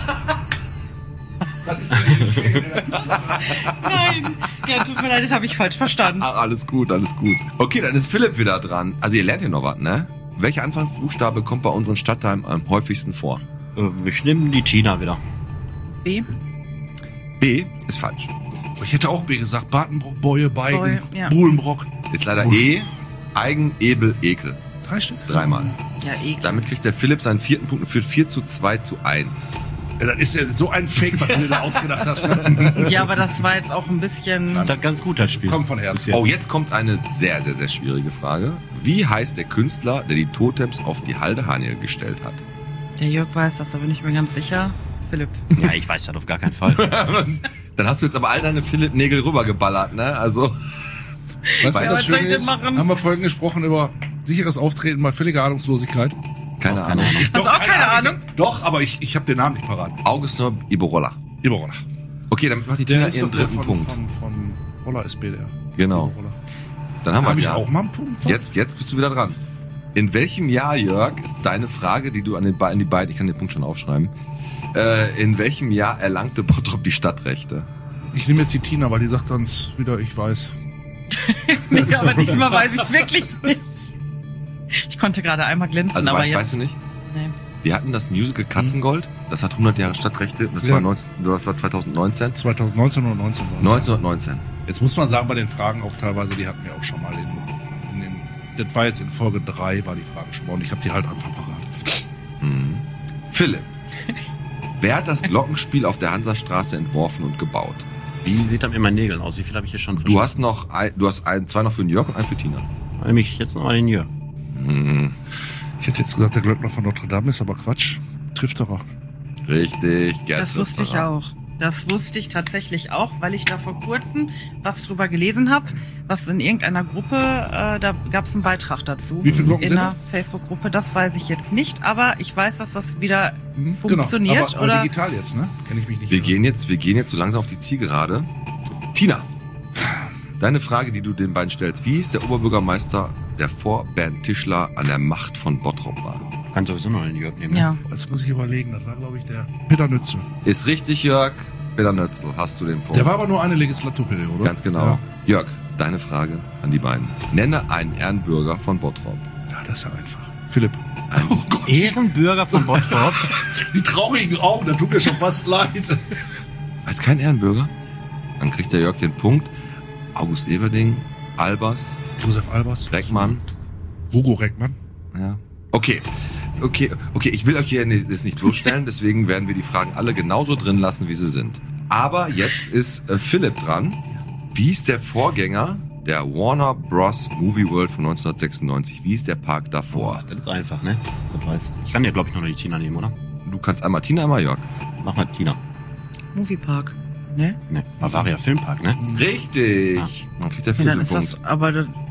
Das ist ja nicht schlimm. Nein. Ja, tut mir leid, das habe ich falsch verstanden. Ah, alles gut, alles gut. Okay, dann ist Philipp wieder dran. Also ihr lernt hier noch was, ne? Welcher Anfangsbuchstabe kommt bei unseren Stadtteilen am häufigsten vor? Wir nehmen die Tina wieder. B. B ist falsch. Ich hätte auch B gesagt. Bartenbrock, Bäue, Beigen, Bäue, ja. Buhlenbrock. Ist leider E. Eigen, Ebel, Ekel. 3 Stück. 3-mal. Ja, ekel. Damit kriegt der Philipp seinen 4. Punkt und führt 4:2:1. Ja, das ist ja so ein Fake, was du dir da ausgedacht hast. Ne? Ja, aber das war jetzt auch ein bisschen... Das ganz gut, das Spiel. Kommt von Herzen. Oh, jetzt kommt eine sehr, sehr, sehr schwierige Frage. Wie heißt der Künstler, der die Totems auf die Halde Haniel gestellt hat? Der Jörg weiß das, da bin ich mir ganz sicher. Philipp. Ja, ich weiß das auf gar keinen Fall. Dann hast du jetzt aber all deine Philipp-Nägel rübergeballert, ne? Also, Weißt du, Ja, was was soll schön ich denn ist? machen? Haben wir vorhin gesprochen über sicheres Auftreten bei völliger Ahnungslosigkeit. keine Ahnung. Hast du auch keine Ahnung? Doch, aber ich habe den Namen nicht parat. August Iborolla. Iborola. Okay, dann macht die Tina ihren dritten Punkt. Von Roller SB, der. Genau. Iborola. Dann haben Habe wir ich ja. auch mal einen Punkt? Jetzt bist du wieder dran. In welchem Jahr, Jörg, ist deine Frage, die du an die beiden, ich kann den Punkt schon aufschreiben, in welchem Jahr erlangte Bottrop die Stadtrechte? Ich nehme jetzt die Tina, weil die sagt uns wieder, ich weiß. Nee, aber diesmal weiß ich es wirklich nicht. Ich konnte gerade einmal glänzen, Also aber weißt jetzt... du nicht? Nee. Wir hatten das Musical Katzengold, das hat 100 Jahre Stadtrechte, das, Ja. das war 2019. 2019 oder 19 war es. 1919. Jetzt muss man sagen, bei den Fragen auch teilweise, die hatten wir auch schon mal in den. Das war jetzt in Folge 3, war die Frage schon mal. Und ich habe die halt einfach parat. Mhm. Philipp, wer hat das Glockenspiel auf der Hansastraße entworfen und gebaut? Wie sieht das mit meinen Nägeln aus? Wie viel habe ich hier schon Du hast noch zwei noch für den Jörg und einen für Tina. Nämlich jetzt nochmal den Jörg. Mhm. Ich hätte jetzt gesagt, der Glöckner von Notre Dame ist, aber Quatsch. Trifft doch auch. Richtig, Gerd Das wusste ich Wüsterer. auch. Das wusste ich tatsächlich auch, weil ich da vor kurzem was drüber gelesen habe, was in irgendeiner Gruppe, da gab es einen Beitrag dazu. Wie viele Glocken in sind einer Facebook-Gruppe, das weiß ich jetzt nicht, aber ich weiß, dass das wieder funktioniert. Genau. Aber oder? digital jetzt, ne? Kenn ich mich nicht. Wir gehen jetzt so langsam auf die Zielgerade. Tina, deine Frage, die du den beiden stellst. Wie hieß der Oberbürgermeister, der vor Bernd Tischler an der Macht von Bottrop war? Du kannst sowieso noch den Jörg nehmen. Ja. Jetzt muss ich überlegen. Das war, glaube ich, der Peter Nützel. Ist richtig, Jörg. Peter Nötzl, hast du den Punkt. Der war aber nur eine Legislaturperiode, oder? Ganz genau. Jörg, deine Frage an die beiden. Nenne einen Ehrenbürger von Bottrop. Ja, das ist ja einfach. Philipp. Oh Gott. Ehrenbürger von Bottrop. Die traurigen Augen, da tut mir schon fast leid. Weiß kein Ehrenbürger? Dann kriegt der Jörg den Punkt. August Everding, Albers, Josef Albers. Reckmann. Hugo Reckmann. Ja. Okay, ich will euch hier jetzt nicht bloßstellen, deswegen werden wir die Fragen alle genauso drin lassen, wie sie sind. Aber jetzt ist Philipp dran. Wie ist der Vorgänger der Warner Bros. Movie World von 1996? Wie ist der Park davor? Das ist einfach, ne? Das weiß. Ich kann ja, glaube ich, noch die Tina nehmen, oder? Du kannst einmal Tina, einmal Jörg. Mach mal Tina. Moviepark, ne? Ne, Bavaria Filmpark, ne? Richtig. Dann kriegt der Ja, Philipp dann den ist Punkt. das, aber das,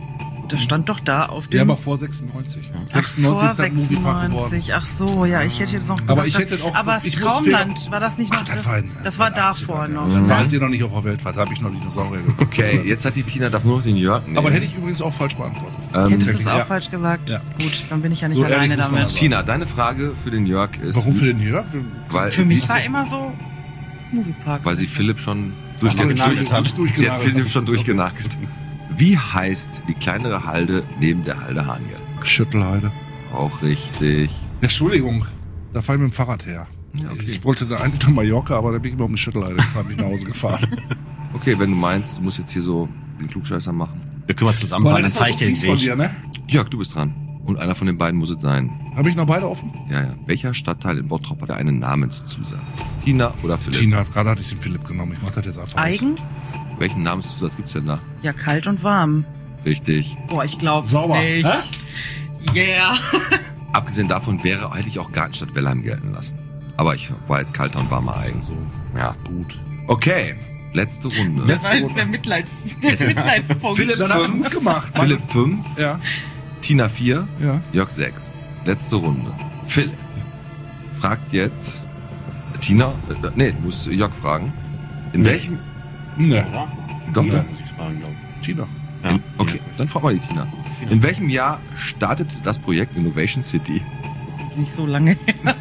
Das stand doch da auf dem... Ja, aber vor 96. 96 ist der Moviepark geworden. Ach so, ja, ich hätte jetzt noch gesagt... Aber ich hätte auch... Aber das Traumland, war das nicht noch... Das war davor noch. Dann waren sie noch nicht auf der Weltfahrt, da habe ich noch Dinosaurier geguckt. Okay, jetzt hat die Tina, darf nur noch den Jörg nehmen. Aber hätte ich übrigens auch falsch beantwortet. Hättest du es auch falsch gesagt? Ja. Gut, dann bin ich ja nicht So alleine ehrlich muss man damit. das Tina, deine Frage für den Jörg ist... Warum für den Jörg? Weil Für mich sie- war immer so Moviepark. Weil sie Philipp schon durchgenagelt hat. Sie hat Philipp schon durchgenagelt. Wie heißt die kleinere Halde neben der Halde Haniel? Schüttelheide. Auch richtig. Entschuldigung, da fahre ich mit dem Fahrrad her. Ja, okay. Ich wollte da eigentlich nach Mallorca, aber da bin ich immer um eine Schüttelheide. Ich habe mich nach Hause gefahren. Okay, wenn du meinst, du musst jetzt hier so den Klugscheißer machen. Wir können mal zusammenfahren, dann zeig ich dir den von Weg. dir, ne? Jörg, du bist dran. Und einer von den beiden muss es sein. Habe ich noch beide offen? Ja, ja. Welcher Stadtteil in Bottrop hat einen Namenszusatz? Tina oder Philipp? Tina, gerade hatte ich den Philipp genommen. Ich mach das jetzt einfach Eigen? Welchen Namenszusatz gibt's denn da? Ja, kalt und warm. Richtig. Boah, ich glaub's Sauber. nicht. Yeah. Abgesehen davon hätte ich auch Gartenstadt Wellheim gelten lassen. Aber ich war jetzt kalter und warmer aus. Eigen. So, Ja. gut. Okay, letzte Runde. Das war jetzt der Mitleidspunkt. Philipp Dann hast du 5. gut gemacht. Philipp 5, Ja, Tina 4, ja. Jörg 6. Letzte Runde. Philipp fragt jetzt Tina, du musst Jörg fragen. In welchem? Ne, Doch, Ja. ne? Die Fragen, glaub ich. Tina. Ja. Okay, dann frag mal die Tina. In welchem Jahr startete das Projekt Innovation City? Nicht so lange her.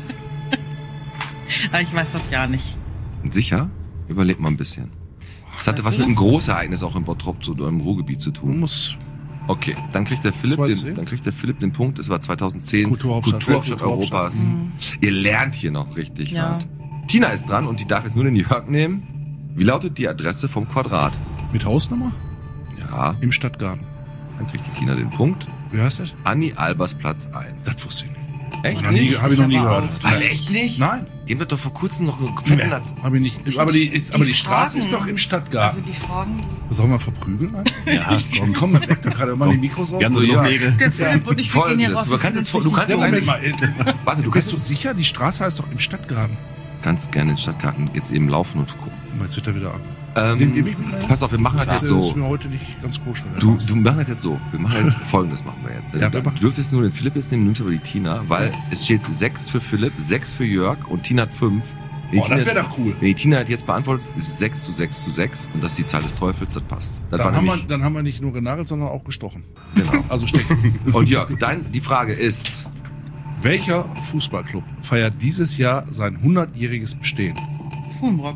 Aber ich weiß das ja nicht. Sicher? Überleg mal ein bisschen. Es hatte was mit einem Großereignis auch in Bottrop, so im Ruhrgebiet zu Du tun. musst Okay, dann kriegt der Philipp 2010? den Punkt. Es war 2010 Kulturhauptstadt Europas. Ihr lernt hier noch richtig Ja. hart. Tina ist dran und die darf jetzt nur den Jörg nehmen. Wie lautet die Adresse vom Quadrat? mit Hausnummer Ja, im Stadtgarten. dann kriegt die Tina den Punkt. Wie heißt das? Anni Albers Platz 1. Das wusste ich nicht. Echt Hab ich nicht? noch nie gehört. Was, echt nicht? Nein. Die wird doch vor kurzem noch verändert. Hab ich nicht. Aber die Straße ist doch im Also Stadtgarten. die Fragen, Sollen wir verprügeln? Ja, komm, weg da gerade mal die Mikros raus. Wir haben nur ja. Nägel. der Philipp und ich wir gehen hier Folgendes. raus. Du kannst jetzt Moment mal. Warte, du Bist kannst du sicher? Die Straße heißt doch im Stadtgarten. ganz gerne in den Stadtgarten jetzt eben laufen und gucken. Jetzt wird er wieder an. Nehmt ihr mich mit? Pass auf, wir machen das jetzt Das ist so. mir heute nicht ganz koscher. Du machen das jetzt so. Wir machen halt Folgendes machen wir jetzt. Ja, du mach. dürftest nur den Philipp jetzt nehmen, nimmst aber die Tina, weil es steht 6 für Philipp, 6 für Jörg und Tina hat 5. Oh, das wäre doch cool. Wenn die Tina hat jetzt beantwortet, ist es 6:6:6 und das ist die Zahl des Teufels, das passt. Das war Dann nämlich, haben wir nicht nur genagelt, sondern auch gestochen. genau. Also stechen. Und Jörg, die Frage ist, Welcher Fußballclub feiert dieses Jahr sein 100-jähriges Bestehen? Fulmrock.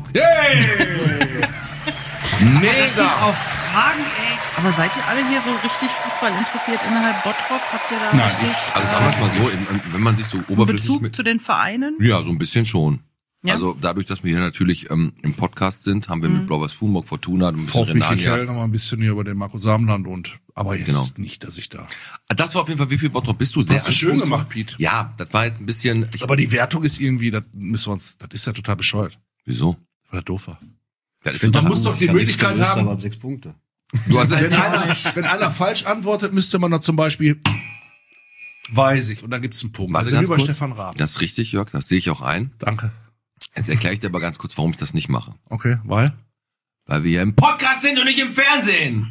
mega! Auf Fragen, ey. Aber seid ihr alle hier so richtig Fußball interessiert innerhalb Bottrop? Habt ihr da Nein, richtig Also sagen wir es mal so, wenn man sich so oberflächlich Bezug mit... zu den Vereinen? Ja, so ein bisschen schon. Ja. Also dadurch, dass wir hier natürlich im Podcast sind, haben wir mit Blau-Weiß Fulmrock, Fortuna, ein bisschen VfB Renania. Kirchhell noch mal ein bisschen hier über den Marco Samenland aber jetzt Genau. nicht, dass ich da... Das war auf jeden Fall, wie viel Bottrop bist du? Sehr Hast du schön anspruchsvoll. gemacht, Piet. Ja, das war jetzt ein bisschen... Aber die Wertung ist irgendwie, das ist ja total bescheuert. Wieso? Weil das doof war. Das ist Man total- muss doch die Möglichkeit haben, Aber 6 Punkte. Du hast wenn einer falsch antwortet, müsste man da zum Beispiel, weiß ich, und dann gibt's einen Punkt. Warte Also ganz wie bei kurz. Stefan Raab. Das ist richtig, Jörg, das sehe ich auch ein. Danke. Jetzt erkläre ich dir aber ganz kurz, warum ich das nicht mache. Okay, weil? Weil wir hier im Podcast sind und nicht im Fernsehen.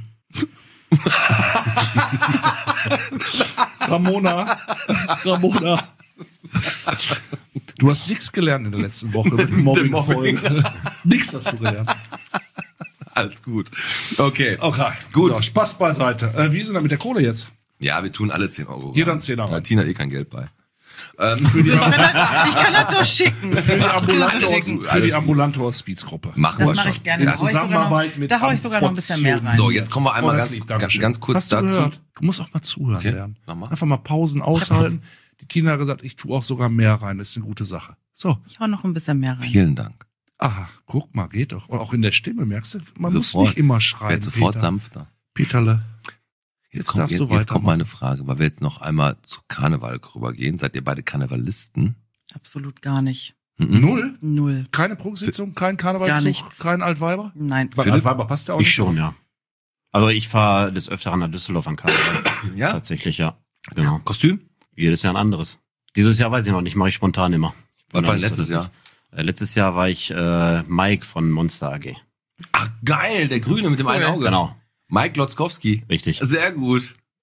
Ramona. Du hast nichts gelernt in der letzten Woche mit dem Mobbing-Folge. Nix hast du gelernt. Alles gut. Okay. Okay, Gut. So, Spaß beiseite. Wie ist denn da mit der Kohle jetzt? Ja, wir tun alle 10 Euro. Jeder rein. ein Zehner rein. Ja, Tina hat eh kein Geld bei. Ich kann das durchschicken. Für Alles die gut. ambulante Hospizgruppe. Machen Das wir mache schon. ich gerne. In Da hau ich sogar Zusammenarbeit noch, mit da hau ich sogar noch ein bisschen mehr rein. So, jetzt kommen wir einmal Oh, das ganz, lieb, Dankeschön. ganz kurz Hast du dazu. gehört? Du musst auch mal zuhören Okay, lernen. nochmal. Einfach mal Pausen aushalten. Die Tina hat gesagt, ich tue auch sogar mehr rein. Das ist eine gute Sache. So. Ich hau noch ein bisschen mehr rein. Vielen Dank. Aha, guck mal, geht doch. Und auch in der Stimme, merkst du? Man muss Sofort. nicht immer schreien. Werd sofort Peter. sanfter. Peterle. Jetzt kommt darfst du jetzt kommt weitermachen. meine Frage, weil wir jetzt noch einmal zu Karneval rübergehen. Seid ihr beide Karnevalisten? Absolut gar nicht. Null? Null. Keine Prunksitzung, kein Gar Karnevalszug, nichts. kein Altweiber? Nein. Weil Altweiber passt ja auch Ich nicht. schon, ja. Also ich fahre des Öfteren nach Düsseldorf an Karneval. Ja? Tatsächlich, ja. Genau. Kostüm? Jedes Jahr ein anderes. Dieses Jahr weiß ich noch nicht, mache ich spontan immer. Was war denn Nicht so, letztes dass Jahr? Letztes Jahr war ich Mike von Monster AG. Ach geil, der Grüne mit dem einen Auge. Genau, Mike Lotzkowski. richtig. Sehr gut.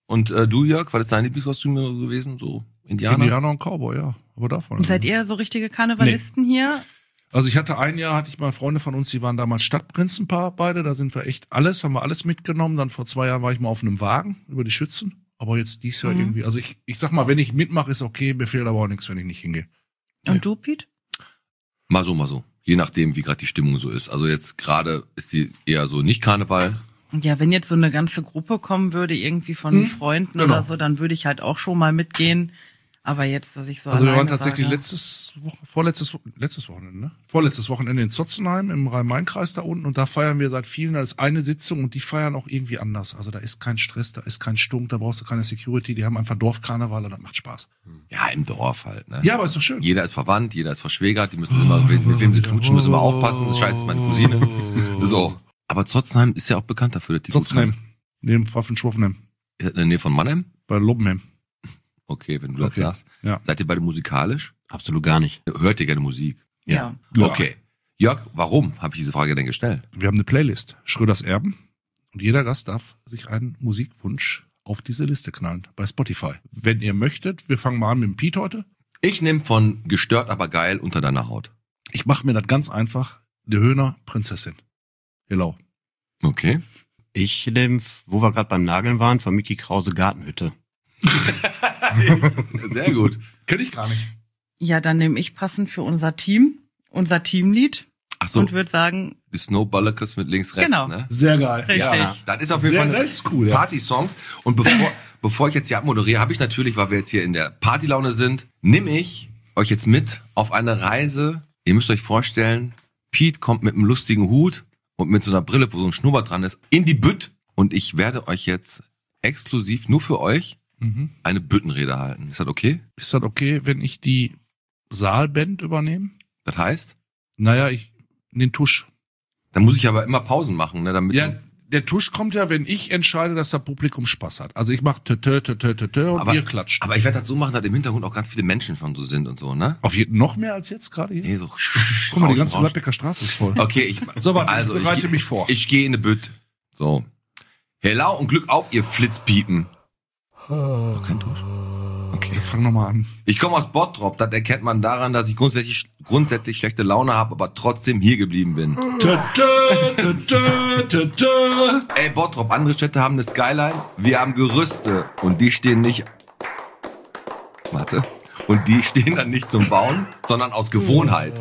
Und du, Jörg, was ist dein Lieblingskostüm gewesen? So Indianer und Cowboy, ja. Aber davon. Seid ihr so richtige Karnevalisten hier? Also ein Jahr hatte ich mal Freunde von uns, die waren damals Stadtprinzenpaar beide, da sind wir haben wir alles mitgenommen. Dann vor 2 Jahren war ich mal auf einem Wagen über die Schützen. Aber jetzt dies Jahr irgendwie, also ich sag mal, wenn ich mitmache, ist okay, mir fehlt aber auch nichts, wenn ich nicht hingehe. Und du, Piet? Mal so. Je nachdem, wie gerade die Stimmung so ist. Also jetzt gerade ist die eher so nicht Karneval. Ja, wenn jetzt so eine ganze Gruppe kommen würde, irgendwie von Freunden oder so, dann würde ich halt auch schon mal mitgehen. Aber jetzt, dass ich so Also wir waren alleine tatsächlich sage, vorletztes Wochenende, ne? Vorletztes Wochenende in Zotzenheim im Rhein-Main-Kreis da unten und da feiern wir seit vielen, da ist eine Sitzung und die feiern auch irgendwie anders. Also da ist kein Stress, da ist kein Stunk, da brauchst du keine Security, die haben einfach Dorfkarneval und das macht Spaß. Ja, im Dorf halt, ne? Ja, aber ist doch schön. Jeder ist verwandt, jeder ist verschwägert, die müssen immer, mit wem sie knutschen, müssen immer aufpassen, das Scheiße ist meine Cousine. So. Aber Zotzenheim ist ja auch bekannt dafür, dass die Zotzenheim, neben Pfaffen-Schwoffenheim. Ist das in der Nähe von Mannheim? Bei Lobbenheim. Okay, wenn du das sagst. Ja. Seid ihr beide musikalisch? Absolut gar nicht. Hört ihr gerne Musik? ja. Okay. Jörg, warum habe ich diese Frage denn gestellt? Wir haben eine Playlist, Schröders Erben. Und jeder Gast darf sich einen Musikwunsch auf diese Liste knallen, bei Spotify. Wenn ihr möchtet, wir fangen mal an mit dem Piet heute. Ich nehme von Gestört aber geil unter deiner Haut. Ich mache mir das ganz einfach. Die Höhner Prinzessin. Hello. Okay. Ich nehme, wo wir gerade beim Nageln waren, von Micky Krause Gartenhütte. Sehr gut. Kenn ich gar nicht. Ja, dann nehme ich passend für unser Teamlied. Ach so. Und würde sagen, Die Snowballekus mit links, rechts, Genau. ne? Sehr geil. richtig. Ja, das ist auf jeden Fall Das ist cool, ja. Party-Songs. Und bevor ich jetzt hier abmoderiere, habe ich natürlich, weil wir jetzt hier in der Partylaune sind, nehme ich euch jetzt mit auf eine Reise. Ihr müsst euch vorstellen, Piet kommt mit einem lustigen Hut und mit so einer Brille, wo so ein Schnurrbart dran ist, in die Bütt. Und ich werde euch jetzt exklusiv nur für euch eine Büttenrede halten. Ist das okay? Ist das okay, wenn ich die Saalband übernehme? Das heißt, Naja, den Tusch. dann muss ich aber immer Pausen machen, ne, damit Ja, der Tusch kommt ja, wenn ich entscheide, dass das Publikum Spaß hat. Also ich mache und ihr klatscht. Aber ich werde das so machen, dass im Hintergrund auch ganz viele Menschen schon so sind und so, ne? Auf jeden noch mehr als jetzt gerade hier? Nee, so Guck mal, die ganze Rauschen. Gladbecker Straße ist voll. Okay, So, warte, also ich bereite geh- mich vor. Ich gehe in eine Bütt. So. Hello und Glück auf, ihr Flitzpiepen. Doch kein Tusch. Okay. Fang nochmal an. Ich komme aus Bottrop, das erkennt man daran, dass ich grundsätzlich schlechte Laune habe, aber trotzdem hier geblieben bin. Ey, Bottrop, andere Städte haben eine Skyline, wir haben Gerüste und die stehen nicht... Warte. Und die stehen dann nicht zum Bauen, sondern aus Gewohnheit.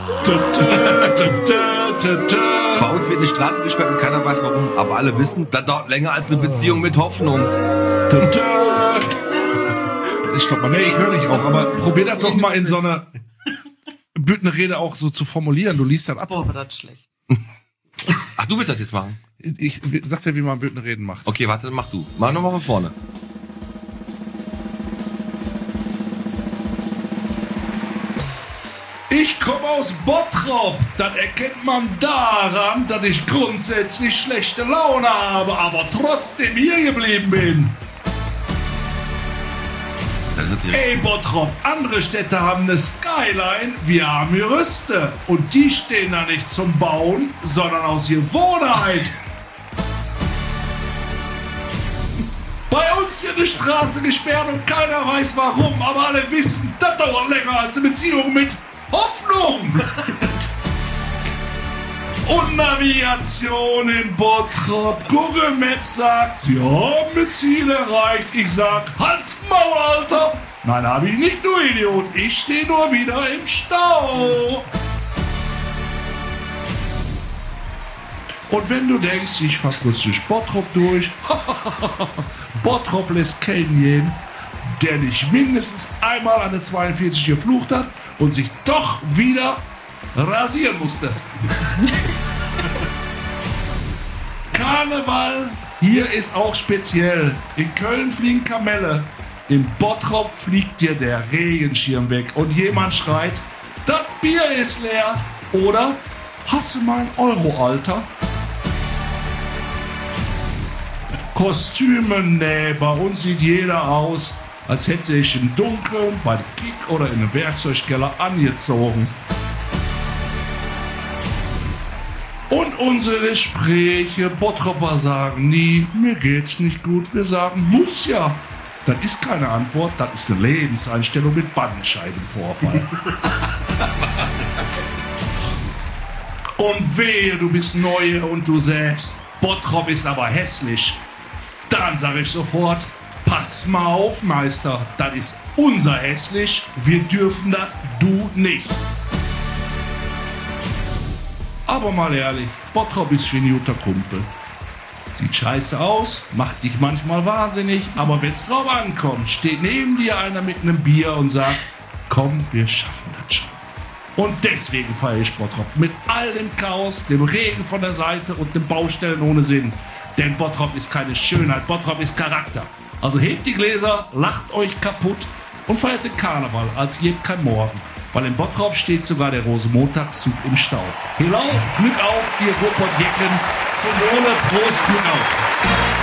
Bei uns wird eine Straße gesperrt und keiner weiß warum, aber alle wissen, das dauert länger als eine Beziehung mit Hoffnung. Stopp mal, nee, ich höre dich auch, aber probier das doch mal in so einer Büttenrede auch so zu formulieren. Du liest das ab. Boah, war das schlecht. Ach, du willst das jetzt machen? Ich sag dir, wie man Büttenreden macht. Okay, warte, dann mach du. Mach nochmal von vorne. Ich komme aus Bottrop. Das erkennt man daran, dass ich grundsätzlich schlechte Laune habe, aber trotzdem hier geblieben bin. Das hört sich Ey Bottrop, andere Städte haben eine Skyline, wir haben Gerüste. Und die stehen da nicht zum Bauen, sondern aus Gewohnheit. Bei uns wird eine Straße gesperrt und keiner weiß warum, aber alle wissen, das dauert länger als eine Beziehung mit Hoffnung. Und Navigation in Bottrop. Google Maps sagt, sie haben ihr Ziel erreicht. Ich sag, Hals, Maul, Alter. Nein, hab ich nicht, du Idiot. Ich stehe nur wieder im Stau. Und wenn du denkst, ich fahr kurz durch Bottrop durch, Bottrop lässt keinen gehen, der nicht mindestens einmal an der 42 geflucht hat und sich doch wieder rasieren musste. Karneval hier ist auch speziell. In Köln fliegen Kamelle, in Bottrop fliegt dir der Regenschirm weg und jemand schreit, das Bier ist leer oder hast du mal einen Euro, Alter? Kostüme, nee, bei uns sieht jeder aus, als hätte sich im Dunkeln bei der Kick oder in einem Werkzeugkeller angezogen. Und unsere Gespräche, Bottropper sagen nie, mir geht's nicht gut. Wir sagen, muss ja. Das ist keine Antwort, das ist eine Lebenseinstellung mit Bandscheibenvorfall. Und wehe, du bist neu und du sagst, Bottrop ist aber hässlich. Dann sage ich sofort, pass mal auf, Meister, das ist unser hässlich, wir dürfen das, du nicht. Aber mal ehrlich, Bottrop ist wie ein guter Kumpel. Sieht scheiße aus, macht dich manchmal wahnsinnig, aber wenn's drauf ankommt, steht neben dir einer mit einem Bier und sagt, komm, wir schaffen das schon. Und deswegen feiere ich Bottrop mit all dem Chaos, dem Regen von der Seite und den Baustellen ohne Sinn. Denn Bottrop ist keine Schönheit, Bottrop ist Charakter. Also hebt die Gläser, lacht euch kaputt und feiert den Karneval, als je kein Morgen. Weil in Bottrop steht sogar der Rosenmontagszug im Stau. Hello, Glück auf, ihr Ruhrpott-Jecken. Zum Wohle, Prost, Glück auf.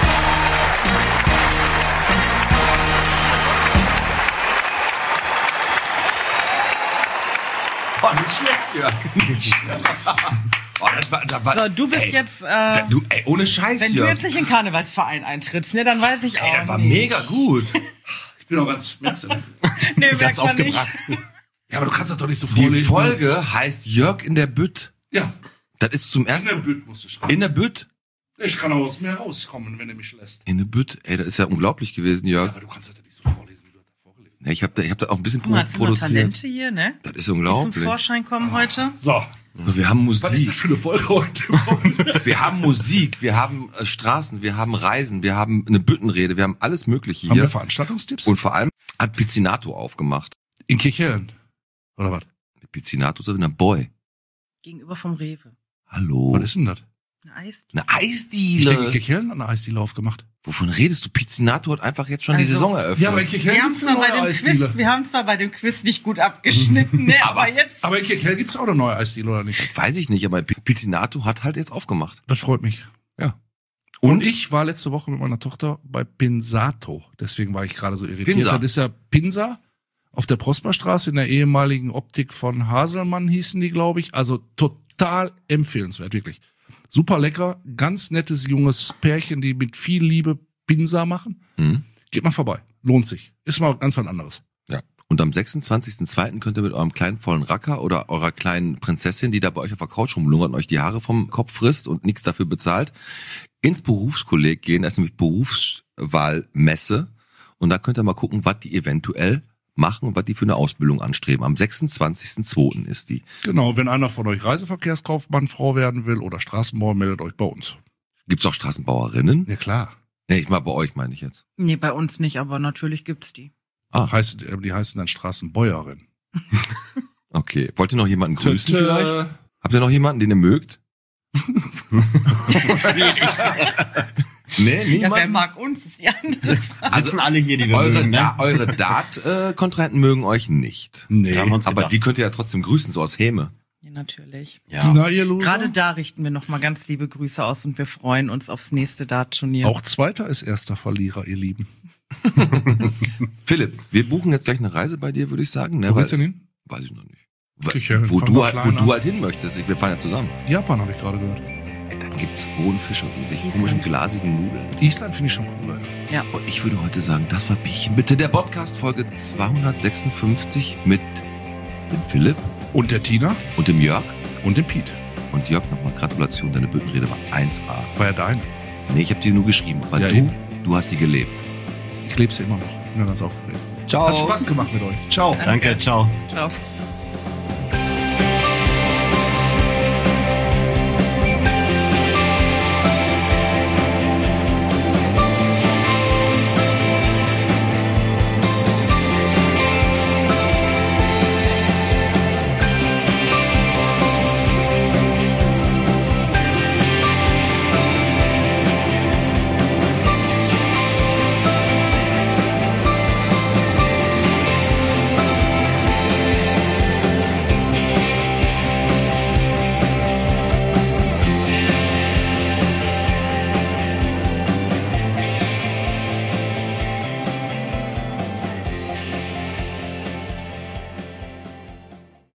Oh, nicht schlecht, Jörg. Oh, das war, So, du bist jetzt, ohne Scheiß, wenn du Jörg. jetzt nicht in den Karnevalsverein eintrittst, ne, dann weiß ich auch Das war nicht. mega gut. Ich bin auch ganz, merkst du? Nee, Ich merkt hat's man aufgebracht. Ja, aber du kannst das doch nicht so Die vorlesen. Folge heißt Jörg in der Bütt. Ja, Das ist zum in der ersten Bütt musst du schreiben. in der Bütt. Ich kann aus mir rauskommen, wenn du mich lässt. In der Bütt. Ey, das ist ja unglaublich gewesen, Jörg. Aber du kannst das nicht so vorlesen, wie du das vorgelesen Ja, ich hab da auch ein bisschen Guck mal, jetzt sind noch produziert. Talente hier, ne? Das ist Die zum unglaublich. Vorschein kommen heute. hast. So, So, wir haben was ist das Musik. für eine Folge heute? Wir haben Musik, wir haben Straßen, wir haben Reisen, wir haben eine Büttenrede, wir haben alles Mögliche Haben wir hier. Veranstaltungstipps? Und vor allem hat Pizzinato aufgemacht. In Kirchhellen. Oder was? Pizzinato ist ein Boy. Gegenüber vom Rewe. Hallo. Was ist denn das? Eine Eis. Eine Ich denke, Eisdiele. Kirchhellen hat eine Eisdiele aufgemacht. Wovon redest du? Pizzinato hat einfach jetzt schon die Also, Saison eröffnet. Ja, aber in Kirchhellen Wir haben, gibt's eine zwar bei neue dem Eisdiele. Quiz, wir haben zwar bei dem Quiz nicht gut abgeschnitten, ne, aber jetzt. Aber in Kirchhellen gibt's auch eine neue Eisdiele, oder nicht? Weiß ich nicht, aber Pizzinato hat halt jetzt aufgemacht. Das freut mich. Ja. Und ich war letzte Woche mit meiner Tochter bei Pinsato. Deswegen war ich gerade so irritiert. Pinsa. Das ist ja Pinsa auf der Prosperstraße in der ehemaligen Optik von Haselmann hießen die, glaube ich. Also total empfehlenswert, wirklich. Super lecker, ganz nettes junges Pärchen, die mit viel Liebe Pinsa machen. Mhm. Geht mal vorbei, lohnt sich. Ist mal ganz was anderes. Ja. Und am 26.02. könnt ihr mit eurem kleinen vollen Racker oder eurer kleinen Prinzessin, die da bei euch auf der Couch rumlungert und euch die Haare vom Kopf frisst und nichts dafür bezahlt, ins Berufskolleg gehen. Das ist nämlich Berufswahlmesse. Und da könnt ihr mal gucken, was die eventuell machen und was die für eine Ausbildung anstreben. Am 26.02. ist die. Genau, wenn einer von euch Reiseverkehrskaufmann, Frau werden will oder Straßenbauer, meldet euch bei uns. Gibt's auch Straßenbauerinnen? Ja klar. Nee, ich mal bei euch meine ich jetzt. Nee, bei uns nicht, aber natürlich gibt's die. Die heißen dann Straßenbäuerin. Okay. Wollt ihr noch jemanden grüßen Tschö. vielleicht? Habt ihr noch jemanden, den ihr mögt? Nee, Ja, niemand? wer mag uns, ist die andere Frage. Sitzen alle hier, die wir Eure, mögen, ne? eure Dart-Kontrahenten mögen euch nicht. Nee. Wir haben uns Aber gedacht. die könnt ihr ja trotzdem grüßen, so aus Häme. Ja, natürlich. Ja. Na, ihr Loser? Gerade da richten wir nochmal ganz liebe Grüße aus und wir freuen uns aufs nächste Dart-Turnier. Auch Zweiter ist erster Verlierer, ihr Lieben. Philipp, wir buchen jetzt gleich eine Reise bei dir, würde ich sagen. Ne? Wo willst du denn hin? Weiß ich noch nicht. Kirchhellen, Wo fangen du, wir halt, klein wo an. du halt hin möchtest. Wir fahren ja zusammen. Japan habe ich gerade gehört. Ey, dann gibt's rohen Fisch und irgendwelche Island. komischen glasigen Nudeln. Island finde ich schon cooler. Und ich würde heute sagen, das war Bierchen bitte, der Podcast-Folge 256 mit dem Philipp Und der Tina und dem Jörg. und dem Piet. Und Jörg, nochmal Gratulation, deine Büttenrede war 1A. War ja deine. Nee, ich habe die nur geschrieben, weil Ja, du, eben. du hast sie gelebt. Ich lebe sie immer noch. Bin ja ganz aufgeregt. Ciao. Hat Spaß gemacht mit euch. Ciao. Danke, ciao. Ciao.